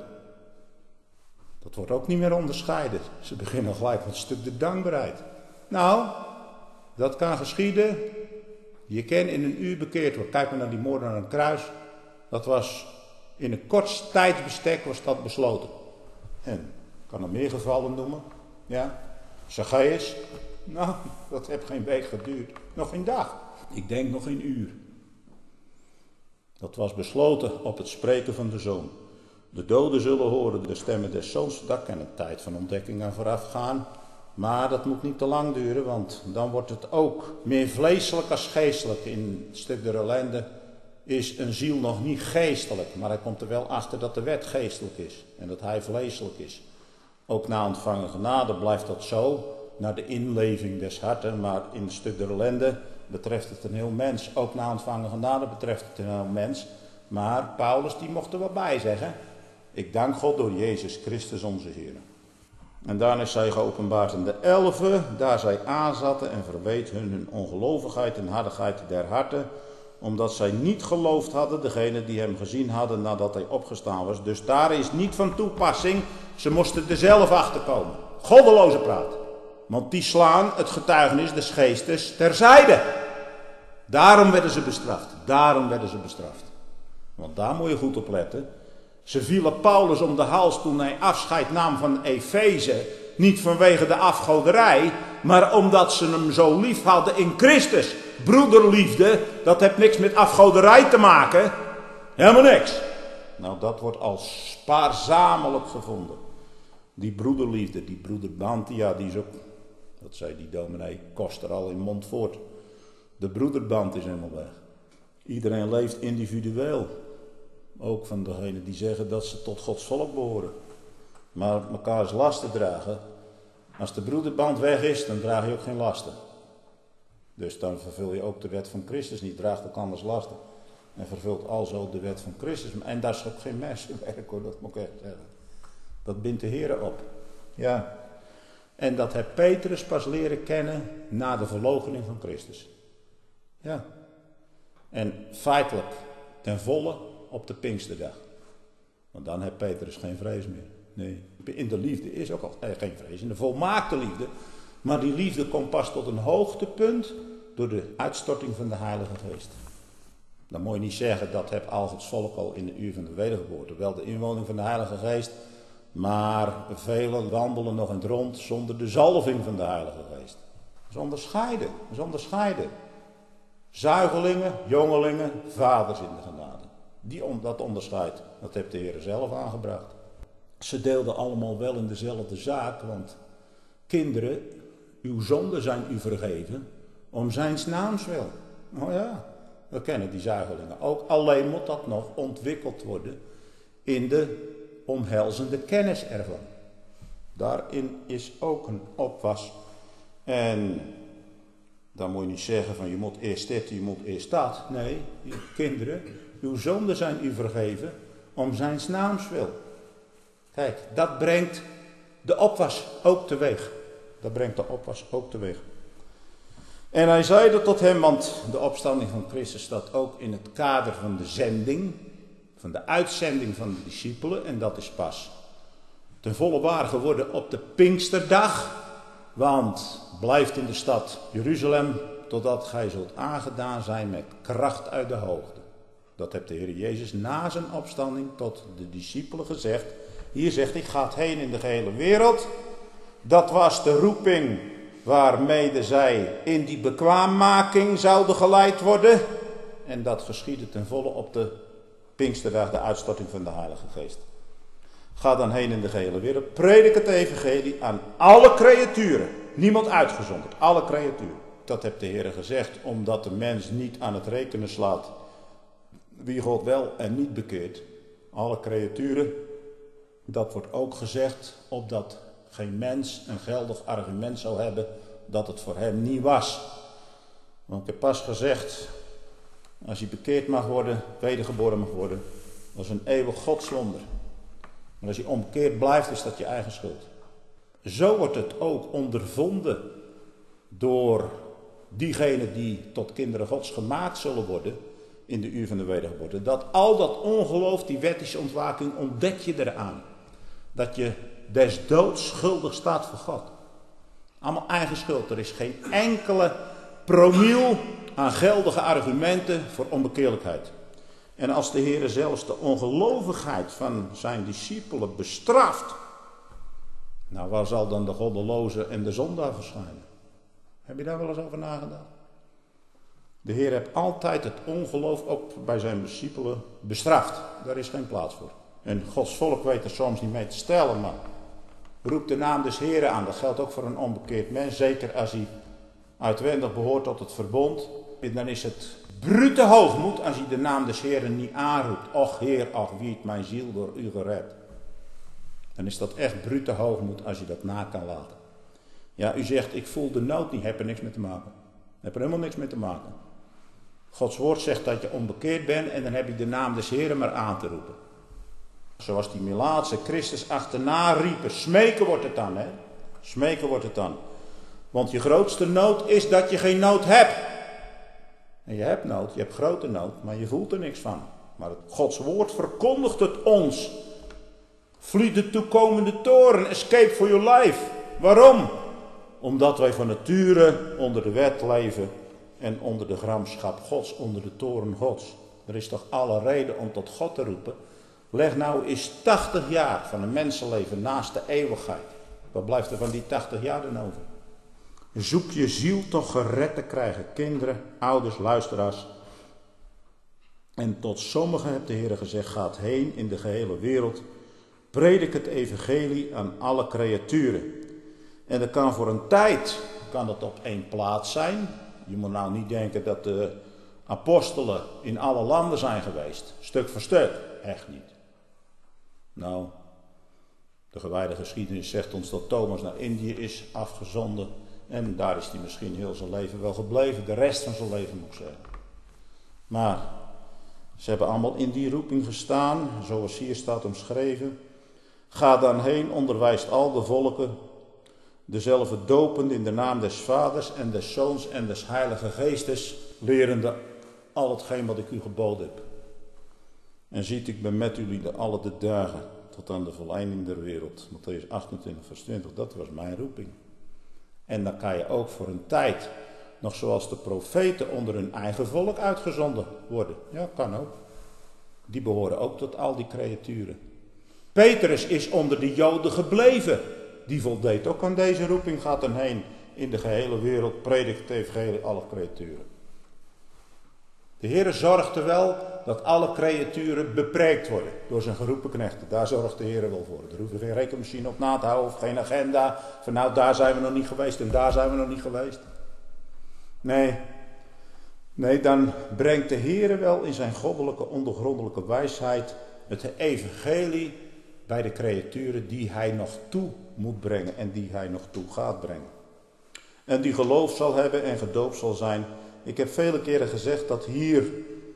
Dat wordt ook niet meer onderscheiden. Ze beginnen gelijk met het stuk de dankbaarheid. Nou, dat kan geschieden. Je kan in een uur bekeerd worden. Kijk maar naar die moorden aan het kruis. Dat was in een kort tijdsbestek was dat besloten. En ik kan er meer gevallen noemen. Ja, Zacchaeus. Nou, dat heeft geen week geduurd. Nog geen dag. Ik denk nog geen uur. Dat was besloten op het spreken van de Zoon. De doden zullen horen de stemmen des Zoons. Daar kan een tijd van ontdekking aan vooraf gaan. Maar dat moet niet te lang duren, want dan wordt het ook meer vleeselijk als geestelijk. In het stuk der ellende is een ziel nog niet geestelijk. Maar hij komt er wel achter dat de wet geestelijk is en dat hij vleeselijk is. Ook na ontvangen genade blijft dat zo, naar de inleving des harten. Maar in het stuk der ellende betreft het een heel mens. Ook na ontvangen genade betreft het een heel mens. Maar Paulus die mocht er wel bij zeggen. Ik dank God door Jezus Christus onze Heer. En daarna is zij geopenbaard aan de elfen, daar zij aanzaten en verweet hun hun ongelovigheid en hardigheid der harten, omdat zij niet geloofd hadden, degene die hem gezien hadden nadat hij opgestaan was. Dus daar is niet van toepassing, ze moesten er zelf achter komen. Goddeloze praat. Want die slaan het getuigenis des geestes terzijde. Daarom werden ze bestraft. Daarom werden ze bestraft. Want daar moet je goed op letten. Ze vielen Paulus om de hals toen hij afscheid nam van Efeze. Niet vanwege de afgoderij, maar omdat ze hem zo lief hadden in Christus. Broederliefde, dat heeft niks met afgoderij te maken. Helemaal niks. Nou, dat wordt als spaarzamelijk gevonden. Die broederliefde, die broederband, ja, die is ook, dat zei die dominee, kost er al in mond voort. De broederband is helemaal weg. Iedereen leeft individueel. Ook van degenen die zeggen dat ze tot Gods volk behoren. Maar mekaars lasten dragen. Als de broederband weg is, dan draag je ook geen lasten. Dus dan vervul je ook de wet van Christus niet. Draagt ook anders lasten. En vervult alzo de wet van Christus. En dat is ook geen mensenwerk hoor, dat moet ik echt zeggen. Dat bindt de Heer op. Ja. En dat heeft Petrus pas leren kennen na de verloochening van Christus. Ja. En feitelijk ten volle op de Pinksterdag. Want dan heeft Petrus geen vrees meer. Nee. In de liefde is ook al eh, geen vrees. In de volmaakte liefde. Maar die liefde komt pas tot een hoogtepunt door de uitstorting van de Heilige Geest. Dan moet je niet zeggen dat heb al Gods volk al in de uur van de wedergeboorte. Wel de inwoning van de Heilige Geest. Maar velen wandelen nog in het rond zonder de zalving van de Heilige Geest. Dat is onderscheiden. Dat is onderscheiden. Zuigelingen, jongelingen, vaders in de genade. Die om, dat onderscheid, dat heeft de Heer zelf aangebracht. Ze deelden allemaal wel in dezelfde zaak, want kinderen, uw zonden zijn u vergeven, om zijns naams wil. Oh ja, we kennen die zuigelingen ook. Alleen moet dat nog ontwikkeld worden in de omhelzende kennis ervan. Daarin is ook een opwas. En dan moet je niet zeggen van je moet eerst dit, je moet eerst dat. Nee, kinderen, uw zonden zijn u vergeven om zijns naams wil. Kijk, dat brengt de opwas ook teweeg. Dat brengt de opwas ook teweeg. En hij zeide tot hem, want de opstanding van Christus staat ook in het kader van de zending, van de uitzending van de discipelen. En dat is pas ten volle waar geworden op de Pinksterdag. Want blijft in de stad Jeruzalem totdat gij zult aangedaan zijn met kracht uit de hoogte. Dat heeft de Heer Jezus na zijn opstanding tot de discipelen gezegd. Hier zegt hij, gaat heen in de gehele wereld. Dat was de roeping waarmee zij in die bekwaammaking zouden geleid worden. En dat geschiedde ten volle op de Pinksterdag, de uitstorting van de Heilige Geest. Ga dan heen in de gehele wereld. Predik het evangelie aan alle creaturen. Niemand uitgezonderd, alle creaturen. Dat heeft de Heer gezegd, omdat de mens niet aan het rekenen slaat wie God wel en niet bekeert. Alle creaturen. Dat wordt ook gezegd, opdat geen mens een geldig argument zou hebben dat het voor hem niet was. Want ik heb pas gezegd, als je bekeerd mag worden, wedergeboren mag worden, dat is een eeuwig godswonder. Maar als je onbekeerd blijft, is dat je eigen schuld. Zo wordt het ook ondervonden door diegenen die tot kinderen Gods gemaakt zullen worden in de uur van de wedergeboorte. Dat al dat ongeloof, die wettische ontwaking, ontdek je eraan. Dat je des doods schuldig staat voor God. Allemaal eigen schuld. Er is geen enkele promiel aan geldige argumenten voor onbekeerlijkheid. En als de Heer zelfs de ongelovigheid van zijn discipelen bestraft, nou waar zal dan de goddeloze en de zondaar verschijnen? Heb je daar wel eens over nagedacht? De Heer heeft altijd het ongeloof ook bij zijn discipelen bestraft. Daar is geen plaats voor. En Gods volk weet er soms niet mee te stellen, maar roep de naam des Heren aan. Dat geldt ook voor een onbekeerd mens. Zeker als hij uitwendig behoort tot het verbond. Dan is het brute hoogmoed als hij de naam des Heren niet aanroept. Och Heer, ach wie het mijn ziel door u gered. Dan is dat echt brute hoogmoed als je dat na kan laten. Ja, u zegt ik voel de nood niet. Heb er niks mee te maken. Heb er helemaal niks mee te maken. Gods woord zegt dat je onbekeerd bent en dan heb je de naam des Heren maar aan te roepen. Zoals die Melaatse Christus achterna riepen. Smeken wordt het dan, hè. Smeken wordt het dan. Want je grootste nood is dat je geen nood hebt. En je hebt nood, je hebt grote nood, maar je voelt er niks van. Maar Gods woord verkondigt het ons. Vlie de toekomende toren, escape for your life. Waarom? Omdat wij van nature onder de wet leven en onder de gramschap Gods, onder de toren Gods. Er is toch alle reden om tot God te roepen. Leg nou eens tachtig jaar van een mensenleven naast de eeuwigheid. Wat blijft er van die tachtig jaar dan over? Zoek je ziel toch gered te krijgen, kinderen, ouders, luisteraars. En tot sommigen heeft de Heer gezegd, gaat heen in de gehele wereld. Predik het evangelie aan alle creaturen. En dat kan voor een tijd, kan dat op één plaats zijn. Je moet nou niet denken dat de apostelen in alle landen zijn geweest. Stuk voor stuk, echt niet. Nou, de gewijde geschiedenis zegt ons dat Thomas naar Indië is afgezonden. En daar is hij misschien heel zijn leven wel gebleven. De rest van zijn leven moet ik zeggen. Maar Ze hebben allemaal in die roeping gestaan, zoals hier staat omschreven. Ga dan heen, onderwijst al de volken, dezelfde dopend in de naam des Vaders en des Zoons en des Heilige Geestes, lerende al hetgeen wat ik u geboden heb. En ziet, ik ben met jullie de alle de dagen, tot aan de volleinding der wereld. Mattheüs achtentwintig vers twintig, dat was mijn roeping. En dan kan je ook voor een tijd, nog zoals de profeten, onder hun eigen volk uitgezonden worden. Ja, kan ook. Die behoren ook tot al die creaturen. Petrus is onder de Joden gebleven. Die voldeed ook aan deze roeping, gaat dan heen in de gehele wereld, predikt het evangelie alle creaturen. De Heer zorgt er wel dat alle creaturen bepreekt worden door zijn geroepen knechten. Daar zorgt de Heer wel voor. Er hoeft er geen rekenmachine op na te houden of geen agenda. Van nou, daar zijn we nog niet geweest en daar zijn we nog niet geweest. Nee, nee, dan brengt de Heer wel in zijn goddelijke, ondergrondelijke wijsheid het evangelie bij de creaturen die hij nog toe moet brengen en die hij nog toe gaat brengen. En die geloof zal hebben en gedoopt zal zijn. Ik heb vele keren gezegd dat hier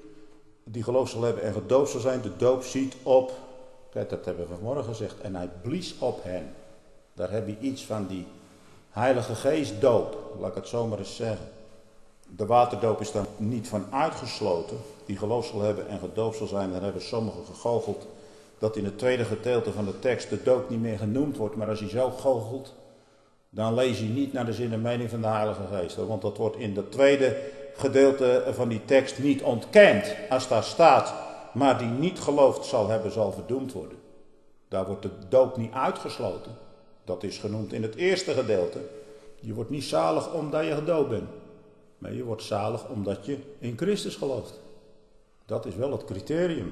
die geloof zal hebben en gedoopt zal zijn. De doop ziet op, kijk, dat hebben we vanmorgen gezegd, en hij blies op hen. Daar heb je iets van die Heilige Geest doop, laat ik het zo maar eens zeggen. De waterdoop is daar niet van uitgesloten. Die geloof zal hebben en gedoopt zal zijn. Daar hebben sommigen gegoocheld dat in het tweede gedeelte van de tekst de doop niet meer genoemd wordt. Maar als hij zo goochelt, dan lees je niet naar de zin en mening van de Heilige Geest. Want dat wordt in het tweede gedeelte van die tekst niet ontkend. Als daar staat, maar die niet geloofd zal hebben, zal verdoemd worden. Daar wordt de doop niet uitgesloten. Dat is genoemd in het eerste gedeelte. Je wordt niet zalig omdat je gedoopt bent. Maar je wordt zalig omdat je in Christus gelooft. Dat is wel het criterium.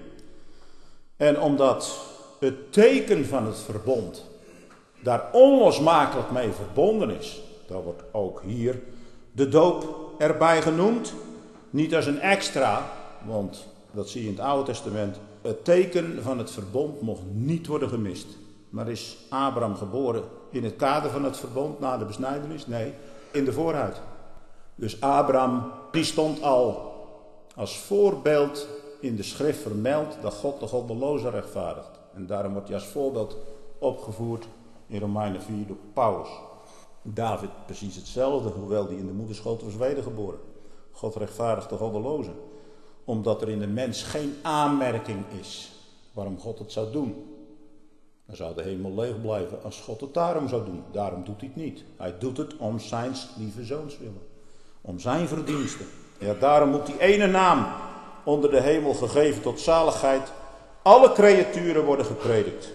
En omdat het teken van het verbond daar onlosmakelijk mee verbonden is, dan wordt ook hier de doop erbij genoemd. Niet als een extra, want dat zie je in het Oude Testament. Het teken van het verbond mocht niet worden gemist. Maar is Abraham geboren in het kader van het verbond na de besnijdenis? Nee, in de voorhuid. Dus Abraham, die stond al als voorbeeld in de schrift vermeld dat God de goddeloze rechtvaardigt. En daarom wordt hij als voorbeeld opgevoerd in Romeinen vier door Paulus. David precies hetzelfde, hoewel die in de moederschoot was wedergeboren. God rechtvaardigt de goddeloze. Omdat er in de mens geen aanmerking is waarom God het zou doen. Dan zou de hemel leeg blijven als God het daarom zou doen. Daarom doet hij het niet. Hij doet het om zijn lieve zoons willen. Om zijn verdiensten. Ja, daarom moet die ene naam onder de hemel gegeven tot zaligheid alle creaturen worden gepredikt.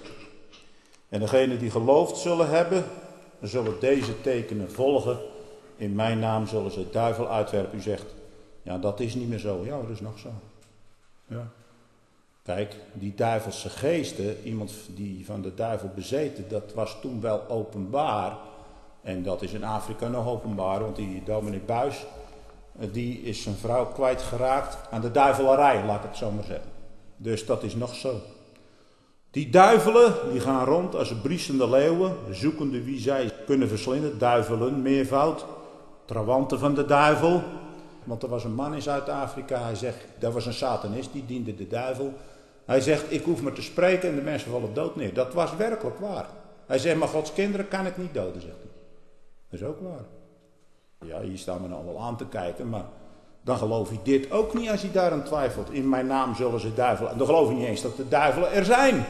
En degenen die geloofd zullen hebben, zullen deze tekenen volgen. In mijn naam zullen ze het duivel uitwerpen. U zegt, ja, dat is niet meer zo. Ja, dat is nog zo. Ja. Kijk, die duivelse geesten, iemand die van de duivel bezeten, dat was toen wel openbaar. En dat is in Afrika nog openbaar, want die dominee Buis, die is zijn vrouw kwijtgeraakt aan de duivelarij, laat ik het zo maar zeggen. Dus dat is nog zo. Die duivelen, die gaan rond als briesende leeuwen, zoekende wie zij kunnen verslinden. Duivelen, meervoud, trawanten van de duivel. Want er was een man in Zuid-Afrika, hij zegt, dat was een satanist, die diende de duivel. Hij zegt, ik hoef maar te spreken en de mensen vallen dood neer. Dat was werkelijk waar. Hij zegt, maar Gods kinderen kan ik niet doden, zegt hij. Dat is ook waar. Ja, hier staan we nou wel aan te kijken, maar dan geloof je dit ook niet als je daaraan twijfelt. In mijn naam zullen ze duivelen. Dan geloof je niet eens dat de duivelen er zijn.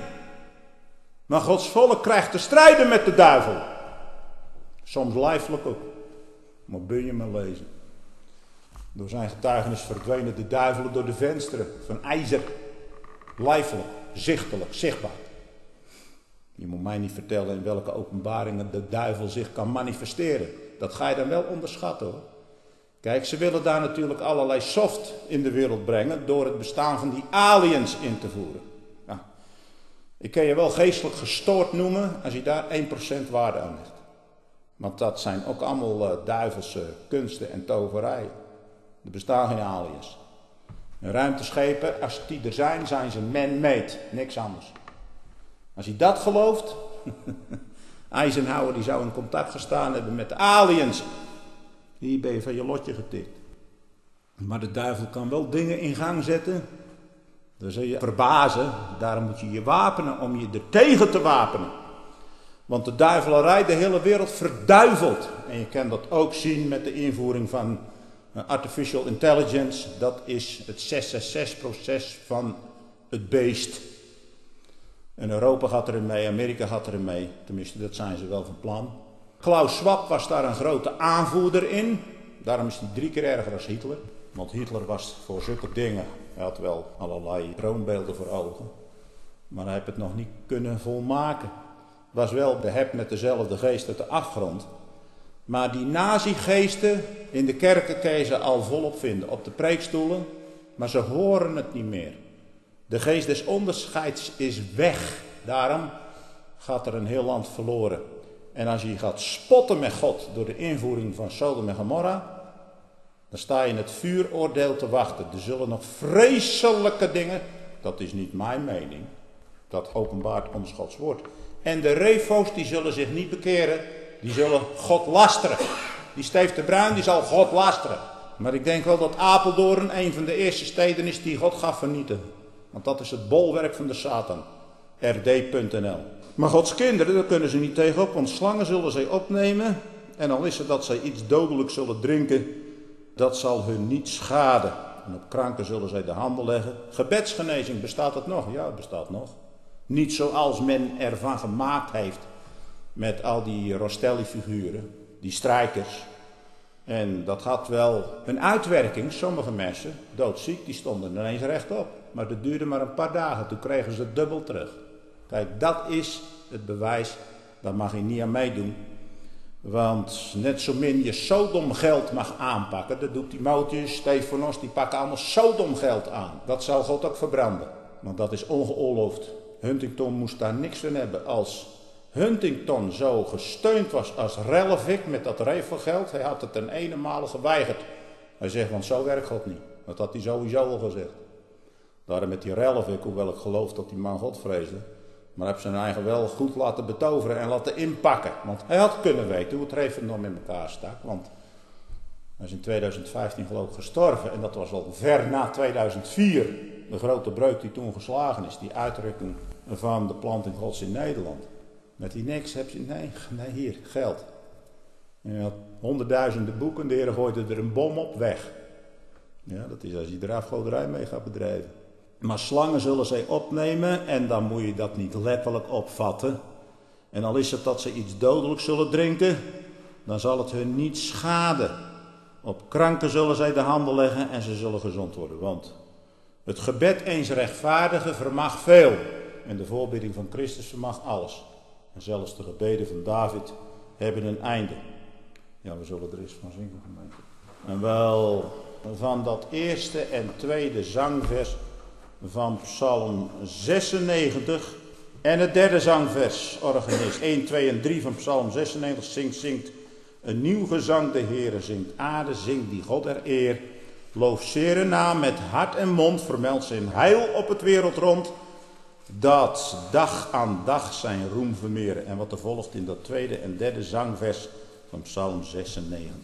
Maar Gods volk krijgt te strijden met de duivel. Soms lijfelijk ook. Maar kun je maar lezen. Door zijn getuigenis verdwenen de duivelen door de vensteren van ijzer. Lijfelijk, zichtelijk, zichtbaar. Je moet mij niet vertellen in welke openbaringen de duivel zich kan manifesteren. Dat ga je dan wel onderschatten hoor. Kijk, ze willen daar natuurlijk allerlei soft in de wereld brengen door het bestaan van die aliens in te voeren. Ja. Ik kan je wel geestelijk gestoord noemen als je daar één procent waarde aan hebt. Want dat zijn ook allemaal uh, duivelse kunsten en toverijen. Er bestaan geen aliens. En ruimteschepen, als die er zijn, zijn ze man-made. Niks anders. Als je dat gelooft, Eisenhower die zou in contact gestaan hebben met de aliens. Hier ben je van je lotje getikt. Maar de duivel kan wel dingen in gang zetten Dan zul je verbazen, daarom moet je je wapenen om je er tegen te wapenen. Want de duivelarij de hele wereld verduivelt. En je kan dat ook zien met de invoering van artificial intelligence. Dat is het zes zes zes-proces van het beest. En Europa gaat erin mee, Amerika gaat erin mee. Tenminste, dat zijn ze wel van plan. Klaus Schwab was daar een grote aanvoerder in. Daarom is hij drie keer erger als Hitler. Want Hitler was voor zulke dingen, hij had wel allerlei droombeelden voor ogen. Maar hij heeft het nog niet kunnen volmaken. Was wel de heb met dezelfde geest uit de afgrond. Maar die nazi-geesten in de kerken kun je ze al volop vinden. Op de preekstoelen. Maar ze horen het niet meer. De geest des onderscheids is weg. Daarom gaat er een heel land verloren. En als je gaat spotten met God door de invoering van Sodom en Gomorra, dan sta je in het vuuroordeel te wachten. Er zullen nog vreselijke dingen, dat is niet mijn mening, dat openbaart ons Gods woord. En de refo's die zullen zich niet bekeren, die zullen God lasteren. Die Steef de Bruin die zal God lasteren. Maar ik denk wel dat Apeldoorn een van de eerste steden is die God gaat vernietigen. Want dat is het bolwerk van de Satan. R D punt N L. Maar Gods kinderen, daar kunnen ze niet tegenop, want slangen zullen zij opnemen. En al is het dat zij iets dodelijks zullen drinken, dat zal hun niet schaden. En op kranken zullen zij de handen leggen. Gebedsgenezing, bestaat het nog? Ja, het bestaat nog. Niet zoals men ervan gemaakt heeft met al die Rostelli-figuren, die strijkers. En dat had wel een uitwerking. Sommige mensen, doodziek, die stonden ineens rechtop. Maar dat duurde maar een paar dagen, toen kregen ze het dubbel terug. Kijk, dat is het bewijs, daar mag je niet aan meedoen. Want net zo min je Sodomgeld mag aanpakken, dat doet Timotheus, Stefanos, die pakken allemaal Sodomgeld aan. Dat zal God ook verbranden, want dat is ongeoorloofd. Huntington moest daar niks van hebben. Als Huntington zo gesteund was als Relvik met dat revelgeld, hij had het ten ene male geweigerd. Hij zegt, want zo werkt God niet. Dat had hij sowieso al gezegd. Daarom met die Relvik, hoewel ik geloof dat die man God vreesde, maar hij heeft zijn eigen wel goed laten betoveren en laten inpakken. Want hij had kunnen weten hoe het referendum in elkaar stak. Want hij is in tweeduizend vijftien geloof ik gestorven. En dat was al ver na tweeduizend vier. De grote breuk die toen geslagen is. Die uitdrukking van de planting Gods in Nederland. Met die niks heb je, nee, nee hier, geld. En je had honderdduizenden boeken. De Heer gooide er een bom op, weg. Ja, dat is als je er afgoderij mee gaat bedrijven. Maar slangen zullen zij opnemen en dan moet je dat niet letterlijk opvatten. En al is het dat ze iets dodelijks zullen drinken, dan zal het hun niet schaden. Op kranken zullen zij de handen leggen en ze zullen gezond worden. Want het gebed eens rechtvaardigen vermag veel. En de voorbidding van Christus vermag alles. En zelfs de gebeden van David hebben een einde. Ja, we zullen er eens van zingen, gemeente. En wel van dat eerste en tweede zangvers van Psalm zesennegentig en het derde zangvers, organist één, twee en drie van Psalm zesennegentig, zingt, zingt een nieuw gezang, de Heere zingt aarde, zingt die God er eer, loof zere naam met hart en mond, vermeldt zijn heil op het wereldrond, dat dag aan dag zijn roem vermeren. En wat er volgt in dat tweede en derde zangvers van Psalm zesennegentig.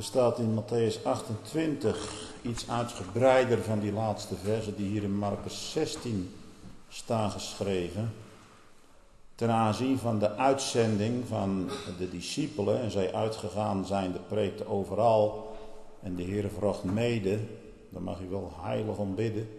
staat in Matthäus achtentwintig iets uitgebreider van die laatste versen die hier in Marcus zestien staan geschreven. Ten aanzien van de uitzending van de discipelen, en zij uitgegaan zijn, de preekte overal, en de Heer verwacht mede, daar mag u wel heilig om bidden,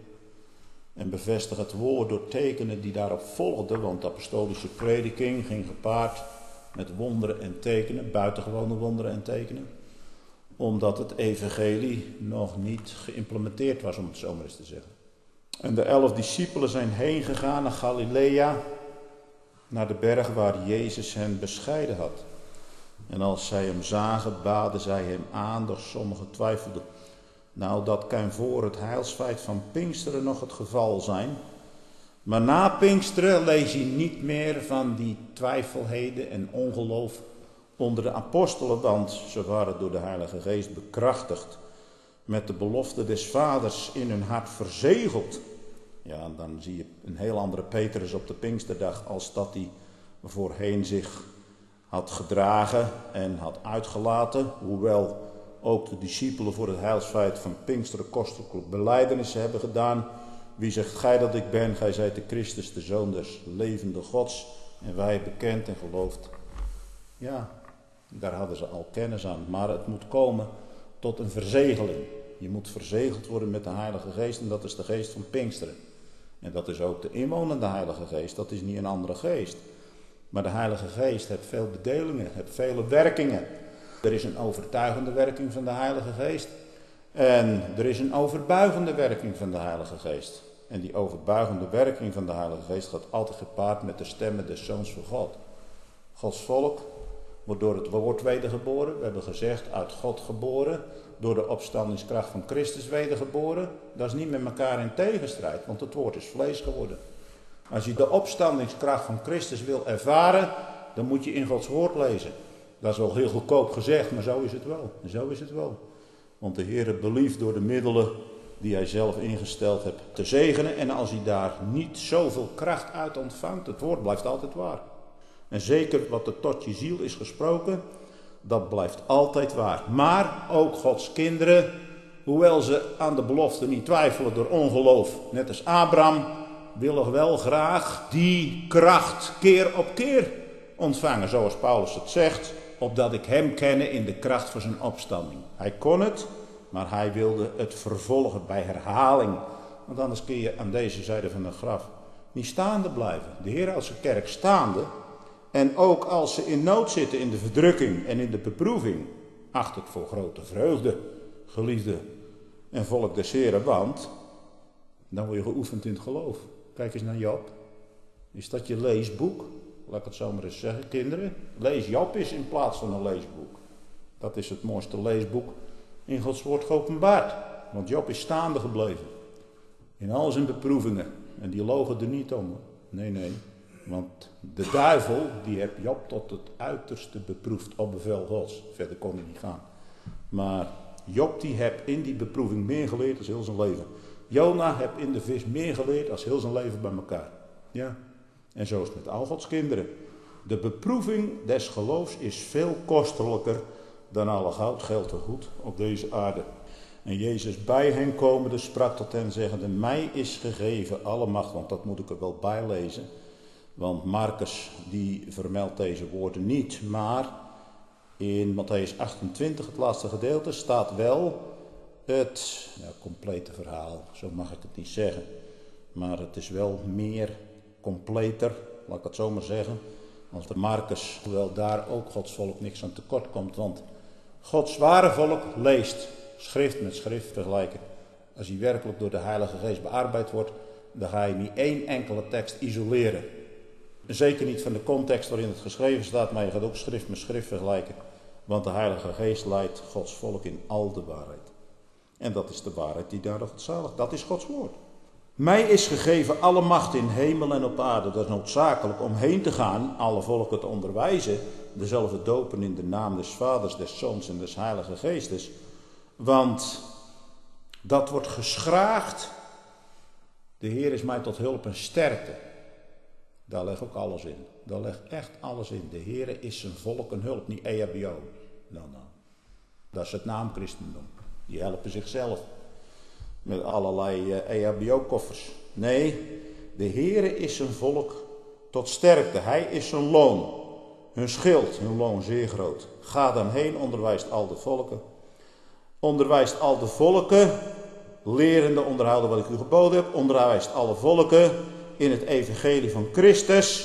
en bevestig het woord door tekenen die daarop volgden, want de apostolische prediking ging gepaard met wonderen en tekenen, buitengewone wonderen en tekenen, omdat het evangelie nog niet geïmplementeerd was, om het zo maar eens te zeggen. En de elf discipelen zijn heen gegaan naar Galilea, naar de berg waar Jezus hen bescheiden had. En als zij hem zagen, baden zij hem aan, doch sommigen twijfelden. Nou, dat kan voor het heilsfeit van Pinksteren nog het geval zijn. Maar na Pinksteren lees je niet meer van die twijfelheden en ongeloof onder de apostelen, want ze waren door de Heilige Geest bekrachtigd, met de belofte des Vaders in hun hart verzegeld. Ja, en dan zie je een heel andere Petrus op de Pinksterdag als dat hij voorheen zich had gedragen en had uitgelaten. Hoewel ook de discipelen voor het heilsfeit van Pinksteren kostelijke belijdenissen hebben gedaan. Wie zegt gij dat ik ben? Gij zijt de Christus, de Zoon des levende Gods. En wij bekend en geloofd. Ja, daar hadden ze al kennis aan. Maar het moet komen tot een verzegeling. Je moet verzegeld worden met de Heilige Geest en dat is de geest van Pinksteren. En dat is ook de inwonende Heilige Geest, dat is niet een andere geest. Maar de Heilige Geest heeft veel bedelingen, heeft vele werkingen. Er is een overtuigende werking van de Heilige Geest. En er is een overbuigende werking van de Heilige Geest. En die overbuigende werking van de Heilige Geest gaat altijd gepaard met de stemmen des Zoons van God. Gods volk wordt door het woord wedergeboren. We hebben gezegd, uit God geboren. Door de opstandingskracht van Christus wedergeboren. Dat is niet met elkaar in tegenstrijd, want het woord is vlees geworden. Als je de opstandingskracht van Christus wil ervaren, dan moet je in Gods woord lezen. Dat is wel heel goedkoop gezegd, maar zo is het wel. Zo is het wel. Want de Heer belieft door de middelen die hij zelf ingesteld hebt te zegenen. En als hij daar niet zoveel kracht uit ontvangt, het woord blijft altijd waar. En zeker wat er tot je ziel is gesproken, dat blijft altijd waar. Maar ook Gods kinderen, hoewel ze aan de belofte niet twijfelen door ongeloof, net als Abraham, willen wel graag die kracht keer op keer ontvangen. Zoals Paulus het zegt, opdat ik hem kenne in de kracht van zijn opstanding. Hij kon het, maar hij wilde het vervolgen bij herhaling. Want anders kun je aan deze zijde van het graf niet staande blijven. De Heer houdt zijn kerk staande. En ook als ze in nood zitten in de verdrukking en in de beproeving, acht het voor grote vreugde, geliefde en volk des Heren, want dan word je geoefend in het geloof. Kijk eens naar Job. Is dat je leesboek? Laat ik het zo maar eens zeggen, kinderen. Lees Job eens in plaats van een leesboek. Dat is het mooiste leesboek in Gods woord geopenbaard. Want Job is staande gebleven. In al zijn beproevingen. En die logen er niet om. Nee, nee. Want de duivel, die heeft Job tot het uiterste beproefd op bevel Gods. Verder kon hij niet gaan. Maar Job die heeft in die beproeving meer geleerd dan heel zijn leven. Jona heeft in de vis meer geleerd als heel zijn leven bij elkaar. Ja. En zo is het met al Gods kinderen. De beproeving des geloofs is veel kostelijker dan alle goud, geld en goed op deze aarde. En Jezus bij hen komende sprak tot hen zeggende, mij is gegeven alle macht, want dat moet ik er wel bij lezen. Want Marcus die vermeldt deze woorden niet, maar in Matthäus achtentwintig, het laatste gedeelte, staat wel het ja, complete verhaal. Zo mag ik het niet zeggen. Maar het is wel meer completer, laat ik het zo maar zeggen. Als de Marcus, hoewel daar ook Gods volk niks aan tekort komt. Want Gods ware volk leest schrift met schrift vergelijken. Als hij werkelijk door de Heilige Geest bearbeid wordt, dan ga je niet één enkele tekst isoleren. Zeker niet van de context waarin het geschreven staat, maar je gaat ook schrift met schrift vergelijken. Want de Heilige Geest leidt Gods volk in al de waarheid. En dat is de waarheid die daar godzalig, dat is Gods woord. Mij is gegeven alle macht in hemel en op aarde. Dat is noodzakelijk om heen te gaan, alle volken te onderwijzen, dezelfde dopen in de naam des Vaders, des Zoons en des Heilige Geestes. Want dat wordt geschraagd. De Heer is mij tot hulp en sterkte. Daar ligt ook alles in. Daar ligt echt alles in. De Heer is zijn volk een hulp, niet E H B O. Nou, nou. Dat is het naamchristendom. Die helpen zichzelf met allerlei E H B O-koffers. Nee, de Heere is zijn volk tot sterkte. Hij is zijn loon. Hun schild, hun loon zeer groot. Ga dan heen, onderwijst al de volken. Onderwijst al de volken, lerende onderhouden wat ik u geboden heb. Onderwijst alle volken in het evangelie van Christus.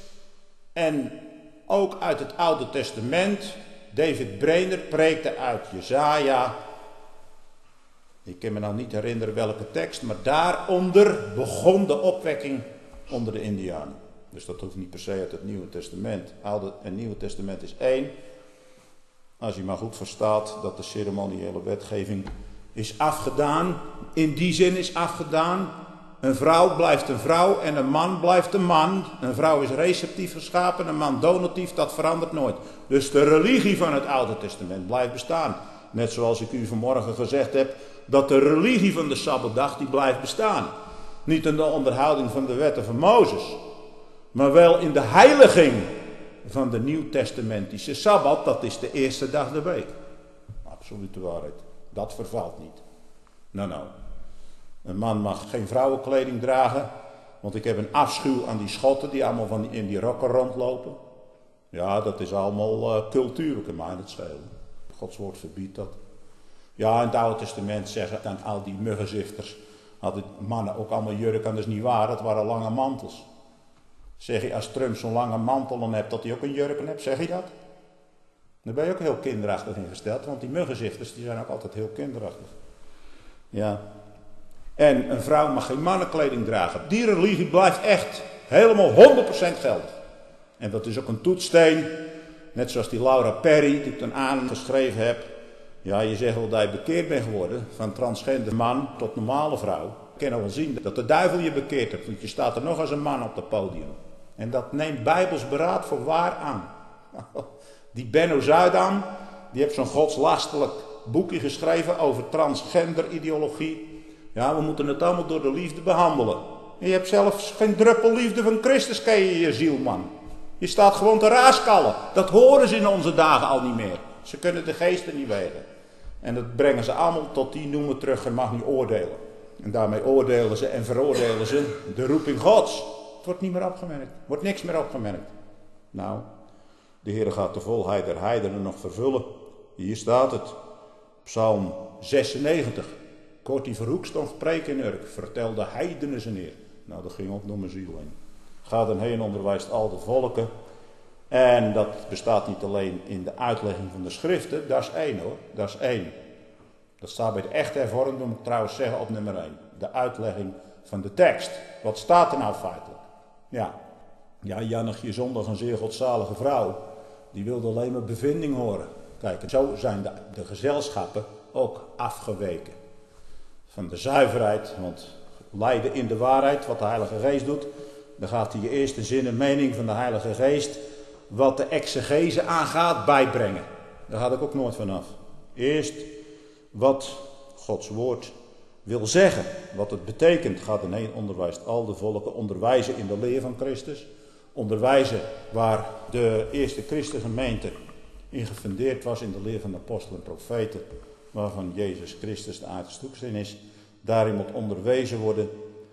En ook uit het Oude Testament. David Brainer preekte uit Jesaja. Ik kan me nou niet herinneren welke tekst, maar daaronder begon de opwekking onder de Indianen. Dus dat hoeft niet per se uit het Nieuwe Testament. Oude en Nieuwe Testament is één. Als je maar goed verstaat dat de ceremoniële wetgeving is afgedaan. In die zin is afgedaan. Een vrouw blijft een vrouw en een man blijft een man. Een vrouw is receptief geschapen, een man donatief, dat verandert nooit. Dus de religie van het Oude Testament blijft bestaan. Net zoals ik u vanmorgen gezegd heb, dat de religie van de Sabbatdag die blijft bestaan. Niet in de onderhouding van de wetten van Mozes, maar wel in de heiliging van de nieuwtestamentische Sabbat. Dat is de eerste dag der week. Absolute waarheid. Dat vervalt niet. Nou nou. Een man mag geen vrouwenkleding dragen, want ik heb een afschuw aan die schotten die allemaal van die, in die rokken rondlopen. Ja, dat is allemaal uh, cultuur, ik kan mij het schelen. Gods woord verbiedt dat. Ja, in het Oude Testament zeggen dan al die muggenzifters, hadden mannen ook allemaal jurk aan, dat is niet waar, dat waren lange mantels. Zeg je als Trump zo'n lange mantel dan hebt, dat hij ook een jurk aan hebt, zeg je dat? Daar ben je ook heel kinderachtig in gesteld, want die muggenzifters die zijn ook altijd heel kinderachtig. Ja. En een vrouw mag geen mannenkleding dragen. Die religie blijft echt helemaal honderd procent geldig. En dat is ook een toetssteen. Net zoals die Laura Perry, die ik dan aangeschreven heb. Ja, je zegt wel dat je bekeerd bent geworden. Van transgender man tot normale vrouw. Je kan wel zien dat de duivel je bekeerd hebt. Want je staat er nog als een man op het podium. En dat neemt Bijbels beraad voor waar aan. Die Benno Zuidam, die heeft zo'n godslastelijk boekje geschreven over transgender ideologie. Ja, we moeten het allemaal door de liefde behandelen. En je hebt zelfs geen druppel liefde van Christus, ken je in je ziel, man. Je staat gewoon te raaskallen. Dat horen ze in onze dagen al niet meer. Ze kunnen de geesten niet wegen. En dat brengen ze allemaal tot die noemen terug en mag niet oordelen. En daarmee oordelen ze en veroordelen ze de roeping Gods. Het wordt niet meer opgemerkt. Er wordt niks meer opgemerkt. Nou, de Heer gaat de volheid der heidenen nog vervullen. Hier staat het. Psalm zesennegentig. Kortie Verhoek stond preken in Urk. Vertel de heidenen ze neer. Nou, dat ging ook door mijn ziel heen. Ga dan heen, onderwijst al de volken. En dat bestaat niet alleen in de uitlegging van de schriften. Dat is één hoor. Dat is één. Dat staat bij de echte hervorming, moet ik trouwens zeggen, op nummer één. De uitlegging van de tekst. Wat staat er nou feitelijk? Ja, ja Jannetje Zondag, een zeer godzalige vrouw. Die wilde alleen maar bevinding horen. Kijk, en zo zijn de, de gezelschappen ook afgeweken. Van de zuiverheid, want lijden in de waarheid, wat de Heilige Geest doet. Dan gaat hij je eerst de zin en mening van de Heilige Geest, wat de exegese aangaat, bijbrengen. Daar ga ik ook nooit vanaf. Eerst wat Gods woord wil zeggen, wat het betekent. Gaat erheen, onderwijst al de volken, onderwijzen in de leer van Christus. Onderwijzen waar de eerste Christengemeente in gefundeerd was in de leer van de apostelen en profeten, waarvan Jezus Christus de aardse hoeksteen is. Daarin moet onderwezen worden,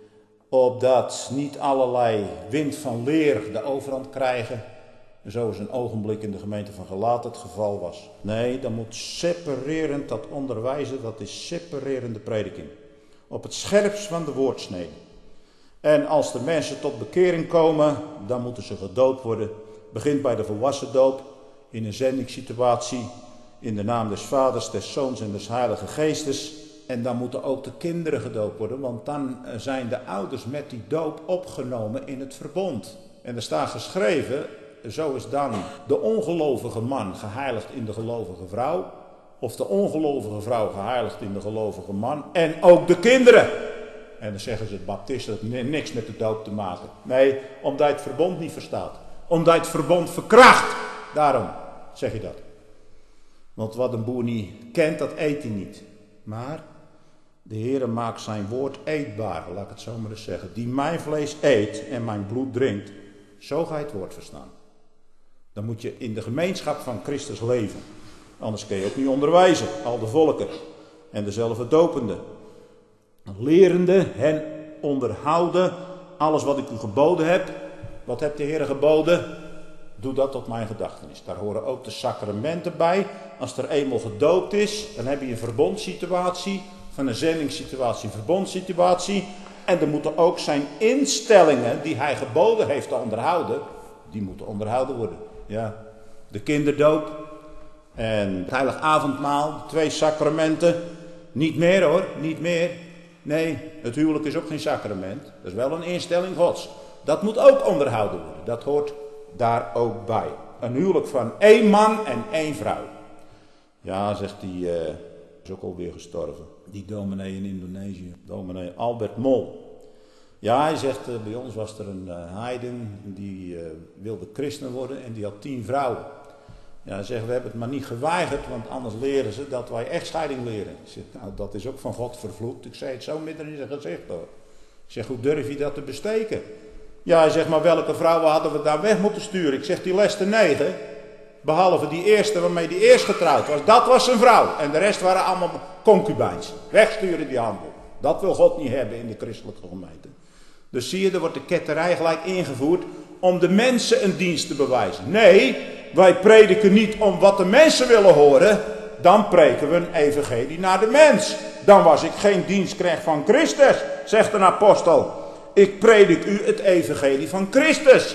opdat niet allerlei wind van leer de overhand krijgen, zoals een ogenblik in de gemeente van Galaten het geval was. Nee, dan moet separerend dat onderwijzen, dat is separerende prediking. Op het scherpst van de woordsnede. En als de mensen tot bekering komen, dan moeten ze gedoopt worden. Begint bij de volwassen doop, in een zendingssituatie, in de naam des Vaders, des Zoons en des Heilige Geestes. En dan moeten ook de kinderen gedoopt worden, want dan zijn de ouders met die doop opgenomen in het verbond. En er staat geschreven, zo is dan de ongelovige man geheiligd in de gelovige vrouw, of de ongelovige vrouw geheiligd in de gelovige man, en ook de kinderen. En dan zeggen ze, het baptisten, dat heeft niks met de doop te maken. Nee, omdat je het verbond niet verstaat. Omdat je het verbond verkracht. Daarom zeg je dat. Want wat een boer niet kent, dat eet hij niet. Maar de Heere maakt zijn woord eetbaar, laat ik het zo maar eens zeggen. Die mijn vlees eet en mijn bloed drinkt, zo ga je het woord verstaan. Dan moet je in de gemeenschap van Christus leven. Anders kun je ook niet onderwijzen, al de volken en dezelfde dopenden. Lerende hen onderhouden, alles wat ik u geboden heb. Wat hebt de Heer geboden? Doe dat tot mijn gedachtenis. Daar horen ook de sacramenten bij. Als er eenmaal gedoopt is, dan heb je een verbondssituatie. Van een zendingssituatie, een verbondssituatie. En er moeten ook zijn instellingen die hij geboden heeft te onderhouden. Die moeten onderhouden worden. Ja, de kinderdoop en het heilig avondmaal. Twee sacramenten. Niet meer hoor, niet meer. Nee, het huwelijk is ook geen sacrament. Dat is wel een instelling Gods. Dat moet ook onderhouden worden. Dat hoort daar ook bij. Een huwelijk van één man en één vrouw. Ja, zegt die, uh, is ook alweer gestorven. Die dominee in Indonesië. Dominee Albert Mol. Ja, hij zegt, uh, bij ons was er een uh, heiden. Die uh, wilde christen worden en die had tien vrouwen. Ja, hij zegt, we hebben het maar niet geweigerd, want anders leren ze dat wij echtscheiding leren. Ik zeg, nou, dat is ook van God vervloekt. Ik zei het zo midden in zijn gezicht hoor. Ik zeg, hoe durf je dat te besteken? Ja, hij zegt, maar welke vrouwen hadden we daar weg moeten sturen? Ik zeg, die leste negen, behalve die eerste waarmee die eerst getrouwd was, dat was zijn vrouw. En de rest waren allemaal concubijns. Wegsturen die handel. Dat wil God niet hebben in de christelijke gemeente. Dus zie je, er wordt de ketterij gelijk ingevoerd om de mensen een dienst te bewijzen. Nee, wij prediken niet om wat de mensen willen horen. Dan preken we een evangelie naar de mens. Dan was ik geen dienstknecht van Christus, zegt een apostel. Ik predik u het evangelie van Christus.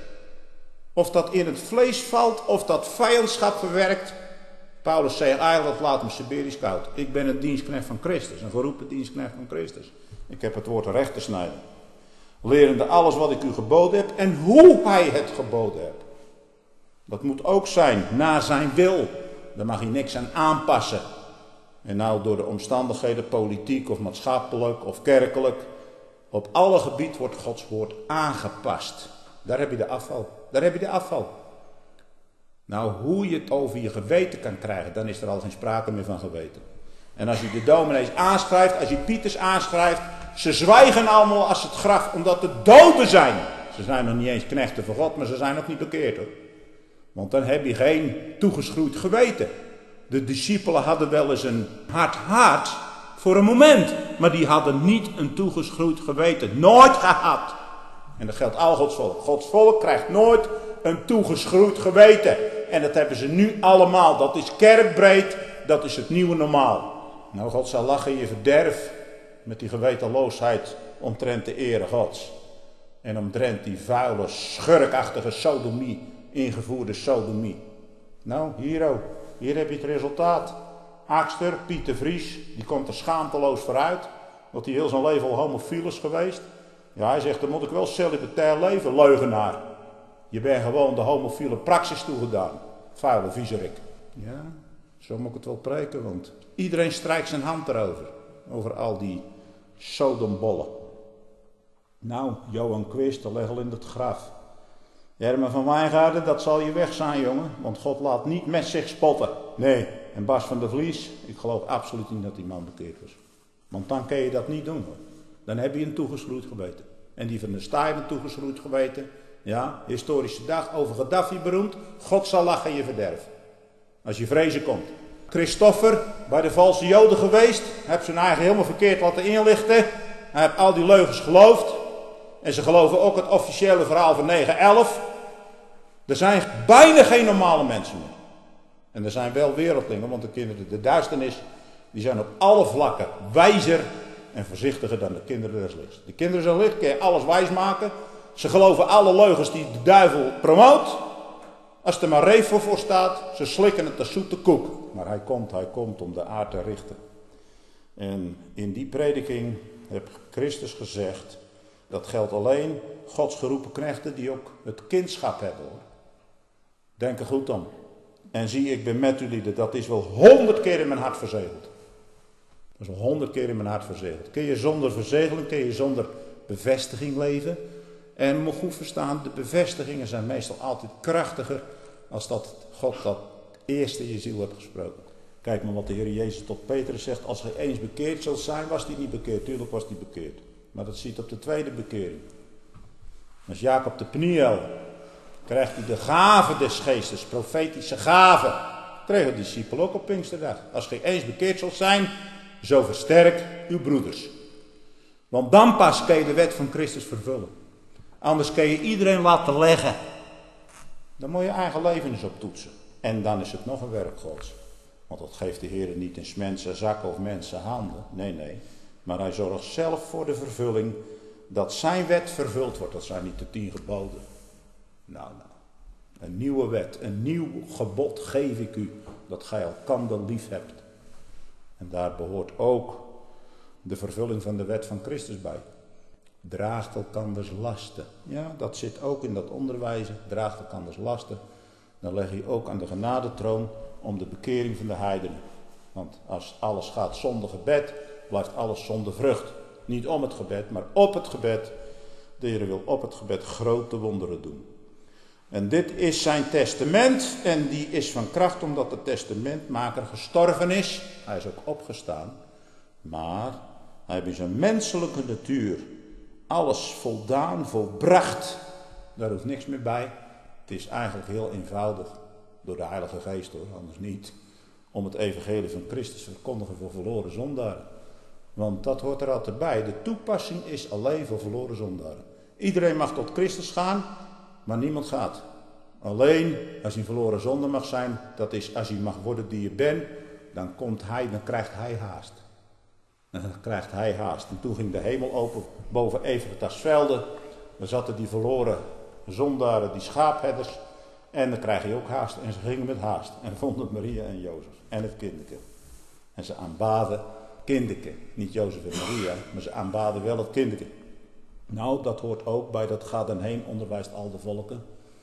Of dat in het vlees valt, of dat vijandschap verwerkt. Paulus zei eigenlijk, laat hem Siberisch koud. Ik ben een dienstknecht van Christus, een geroepen dienstknecht van Christus. Ik heb het woord recht te snijden. Lerende alles wat ik u geboden heb en hoe hij het geboden hebt. Dat moet ook zijn, naar zijn wil. Daar mag hij niks aan aanpassen. En nou door de omstandigheden, politiek of maatschappelijk of kerkelijk. Op alle gebieden wordt Gods woord aangepast. Daar heb je de afval. Daar heb je de afval. Nou, hoe je het over je geweten kan krijgen, dan is er al geen sprake meer van geweten. En als je de dominees aanschrijft, als je Pieters aanschrijft, ze zwijgen allemaal als het graf, omdat het doden zijn. Ze zijn nog niet eens knechten van God, maar ze zijn nog niet bekeerd hoor. Want dan heb je geen toegeschroeid geweten. De discipelen hadden wel eens een hard hart voor een moment, maar die hadden niet een toegeschroeid geweten. Nooit gehad. En dat geldt al Gods volk. Gods volk krijgt nooit een toegeschroeid geweten. En dat hebben ze nu allemaal. Dat is kerkbreed, dat is het nieuwe normaal. Nou, God zal lachen in je verderf met die gewetenloosheid omtrent de ere Gods. En omtrent die vuile, schurkachtige sodomie, ingevoerde sodomie. Nou, hier ook. Hier heb je het resultaat. Aakster, Pieter Vries, die komt er schaamteloos vooruit. Want hij heel zijn leven al homofiel is geweest. Ja, hij zegt, dan moet ik wel celibatair leven, leugenaar. Je bent gewoon de homofiele praxis toegedaan. Vuile viezerik. Ja, zo moet ik het wel preken, want iedereen strijkt zijn hand erover. Over al die sodombollen. Nou, Johan Quist, leg al in het graf. Herman van Wijngaarden, dat zal je weg zijn, jongen. Want God laat niet met zich spotten. Nee. En Bas van der Vlies, ik geloof absoluut niet dat die man bekeerd was. Want dan kun je dat niet doen, hoor. Dan heb je een toegeschroeid geweten. En die van der Staaij een toegeschroeid geweten. Ja, historische dag, over Gaddafi beroemd. God zal lachen in je verderf. Als je vrezen komt. Christoffer, bij de valse joden geweest. Heb zijn eigen helemaal verkeerd laten inlichten. Hij heeft al die leugens geloofd. En ze geloven ook het officiële verhaal van negen elf. Er zijn bijna geen normale mensen meer. En er zijn wel wereldlingen, want de kinderen de duisternis, die zijn op alle vlakken wijzer en voorzichtiger dan de kinderen des lichts. De kinderen des lichts kun je alles wijs maken. Ze geloven alle leugens die de duivel promoot. Als er maar reef voor staat, ze slikken het als zoete koek. Maar hij komt, hij komt om de aarde te richten. En in die prediking heeft Christus gezegd, dat geldt alleen Gods geroepen knechten die ook het kindschap hebben, hoor. Denk er goed om. En zie, ik ben met jullie, dat is wel honderd keer in mijn hart verzegeld. Dat is wel honderd keer in mijn hart verzegeld. Kun je zonder verzegeling, kun je zonder bevestiging leven. En moet goed verstaan, de bevestigingen zijn meestal altijd krachtiger als dat God dat eerst in je ziel hebt gesproken. Kijk maar wat de Heer Jezus tot Petrus zegt. Als hij eens bekeerd zult zijn, was hij niet bekeerd. Tuurlijk was hij bekeerd. Maar dat ziet op de tweede bekering. Als Jacob de Peniel krijgt hij de gave des geestes, profetische gave. kregen de discipelen ook op Pinksterdag. Als je eens bekeerd zult zijn, zo versterk uw broeders. Want dan pas kun je de wet van Christus vervullen. Anders kun je iedereen laten leggen. Dan moet je eigen leven eens op toetsen. En dan is het nog een werk Gods. Want dat geeft de Heer niet in mensen zakken of mensen handen. Nee, nee. Maar hij zorgt zelf voor de vervulling dat zijn wet vervuld wordt. Dat zijn niet de tien geboden. Nou, nou. Een nieuwe wet, een nieuw gebod geef ik u. Dat gij elkander lief hebt. En daar behoort ook de vervulling van de wet van Christus bij. Draagt elkanders lasten. Ja, dat zit ook in dat onderwijzen. Draagt elkanders lasten. Dan leg je ook aan de genadetroon om de bekering van de heidenen. Want als alles gaat zonder gebed, blijft alles zonder vrucht. Niet om het gebed, maar op het gebed. De Heer wil op het gebed grote wonderen doen. En dit is zijn testament. En die is van kracht omdat de testamentmaker gestorven is. Hij is ook opgestaan. Maar hij heeft in zijn menselijke natuur alles voldaan, volbracht. Daar hoeft niks meer bij. Het is eigenlijk heel eenvoudig. Door de Heilige Geest hoor, anders niet. Om het evangelie van Christus te verkondigen voor verloren zondaren. Want dat hoort er altijd bij. De toepassing is alleen voor verloren zondaren. Iedereen mag tot Christus gaan, maar niemand gaat. Alleen als je een verloren zondaar mag zijn, dat is als je mag worden die je bent, dan komt hij, dan krijgt hij haast. Dan krijgt hij haast. En toen ging de hemel open boven Evenetasvelde. Daar zaten die verloren zondaren, die schaapherders. En dan krijg je ook haast. En ze gingen met haast. En vonden Maria en Jozef. En het kinderke. En ze aanbaden kinderke. Niet Jozef en Maria, maar ze aanbaden wel het kinderke. Nou, dat hoort ook bij dat gaat en heen onderwijst al de volken.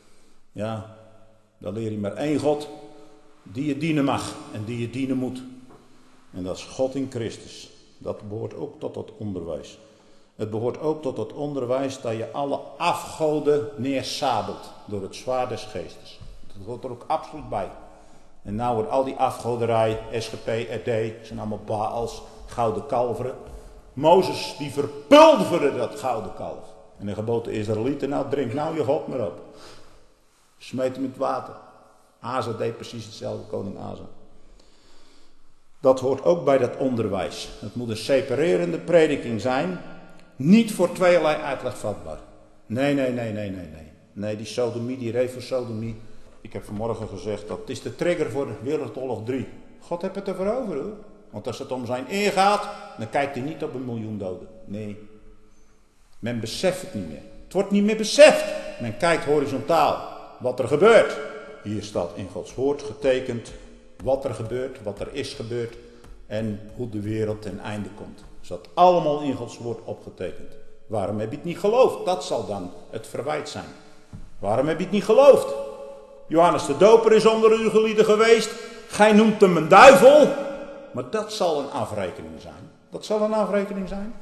Ja, dan leer je maar één God die je dienen mag en die je dienen moet. En dat is God in Christus. Dat behoort ook tot dat onderwijs. Het behoort ook tot dat onderwijs dat je alle afgoden neersabelt door het zwaard des geestes. Dat hoort er ook absoluut bij. En nou wordt al die afgoderij, S G P, R D, zijn allemaal Baals, gouden kalveren. Mozes die verpulverde dat gouden kalf. En de geboden Israëlieten, nou drink nou je God maar op. Smeet hem in het water. Asa deed precies hetzelfde, koning Asa. Dat hoort ook bij dat onderwijs. Het moet een separerende prediking zijn. Niet voor tweeërlei uitleg vatbaar. Nee, nee, nee, nee, nee, nee. Nee, die sodomie, die revo-sodomie. Ik heb vanmorgen gezegd dat het is de trigger voor Wereldoorlog drie. God heeft het ervoor over hoor. Want als het om zijn eer gaat, dan kijkt hij niet op een miljoen doden. Nee. Men beseft het niet meer. Het wordt niet meer beseft. Men kijkt horizontaal. Wat er gebeurt. Hier staat in Gods woord getekend wat er gebeurt, wat er is gebeurd en hoe de wereld ten einde komt. Er staat allemaal in Gods woord opgetekend. Waarom heb je het niet geloofd? Dat zal dan het verwijt zijn. Waarom heb je het niet geloofd? Johannes de Doper is onder uw gelieden geweest. Gij noemt hem een duivel. Maar dat zal een afrekening zijn. Dat zal een afrekening zijn.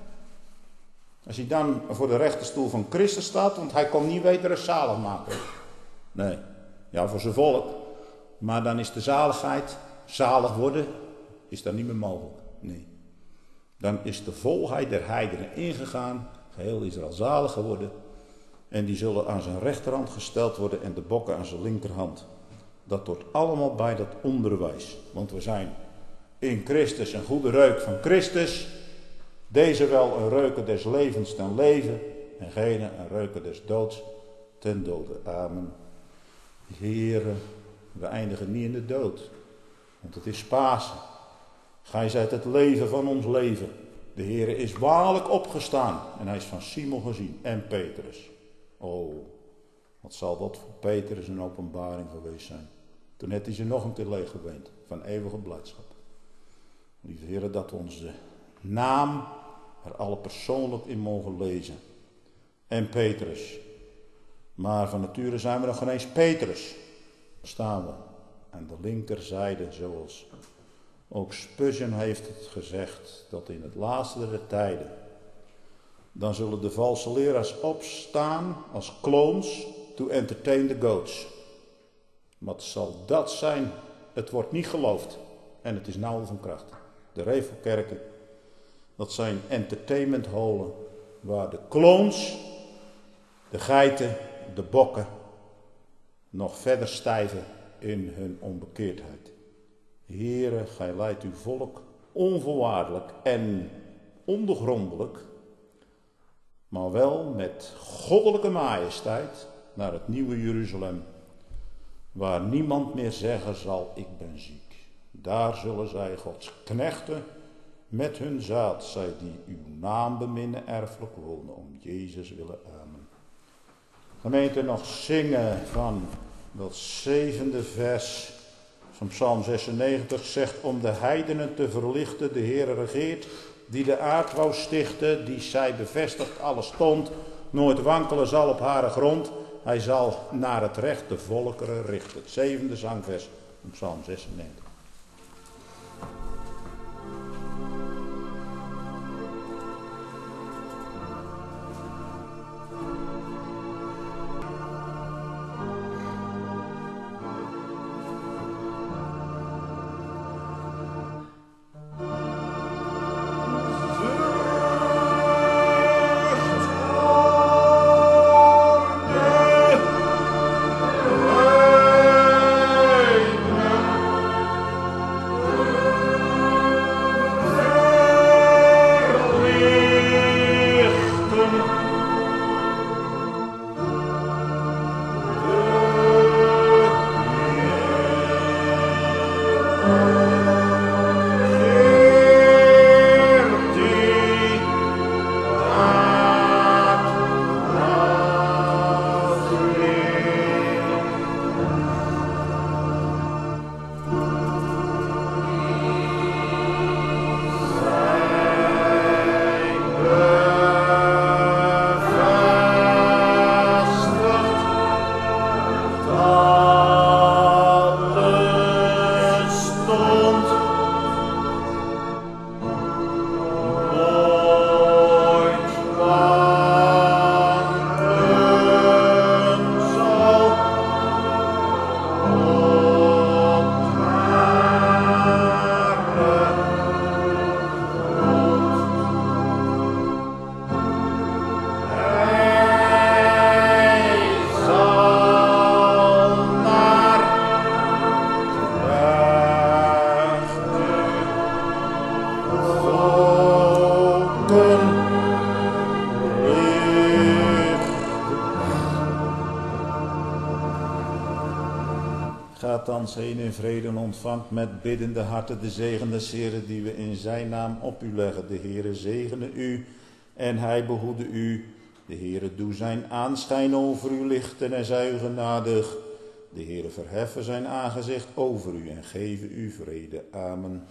Als hij dan voor de rechterstoel van Christus staat, want hij kon niet weten als zaligmaker. Nee, ja voor zijn volk. Maar dan is de zaligheid, zalig worden, is dan niet meer mogelijk. Nee. Dan is de volheid der heidenen ingegaan, geheel Israël zalig geworden. En die zullen aan zijn rechterhand gesteld worden en de bokken aan zijn linkerhand. Dat hoort allemaal bij dat onderwijs. Want we zijn in Christus een goede reuk van Christus. Deze wel een reuken des levens ten leven. En gene een reuken des doods ten dode. Amen. Heere, we eindigen niet in de dood. Want het is Pasen. Gij zijt het leven van ons leven. De Heere is waarlijk opgestaan. En hij is van Simon gezien. En Petrus. Oh, wat zal dat voor Petrus een openbaring geweest zijn. Toen heeft hij ze nog een keer leeggeweend. Van eeuwige blijdschap. Lieve Heere, dat we onze naam er alle persoonlijk in mogen lezen. En Petrus. Maar van nature zijn we nog geen eens Petrus. Staan we aan de linkerzijde, zoals ook Spurgeon heeft het gezegd, dat in het laatste der tijden, dan zullen de valse leraars opstaan als clones to entertain the goats. Wat zal dat zijn? Het wordt niet geloofd en het is nauw van kracht. De revelkerken, dat zijn entertainmentholen waar de clones, de geiten, de bokken nog verder stijven in hun onbekeerdheid. Heere, gij leidt uw volk onvoorwaardelijk en ondergrondelijk, maar wel met goddelijke majesteit naar het nieuwe Jeruzalem, waar niemand meer zeggen zal, ik ben ziek. Daar zullen zij Gods knechten met hun zaad, zij die uw naam beminnen, erfelijk wonen, om Jezus willen. Amen. Gemeente, nog zingen van dat zevende vers van Psalm zesennegentig, zegt om de heidenen te verlichten, de Heere regeert, die de aard wou stichten, die zij bevestigt, alles stond, nooit wankelen zal op hare grond. Hij zal naar het recht de volkeren richten. Het zevende zangvers van Psalm zesennegentig. Gaat thans heen in vrede en ontvangt met biddende harten de zegen des Heeren die we in zijn naam op u leggen. De Heere zegene u en hij behoede u. De Heere doe zijn aanschijn over u lichten en zij u genadig. De Heere verheffen zijn aangezicht over u en geven u vrede. Amen.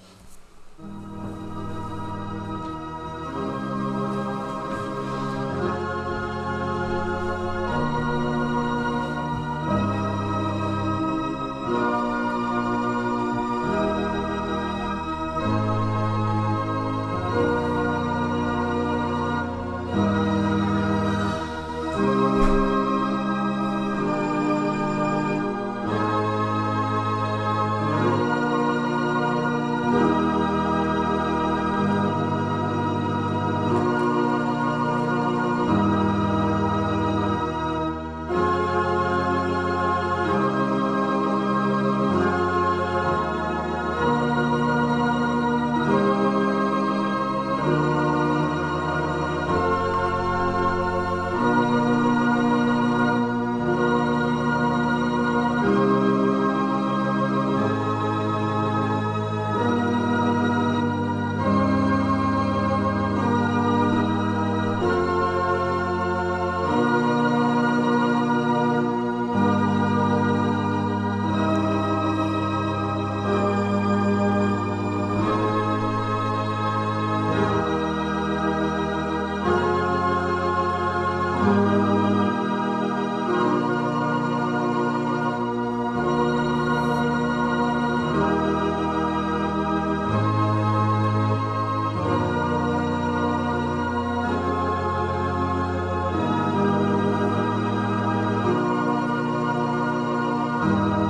Amen.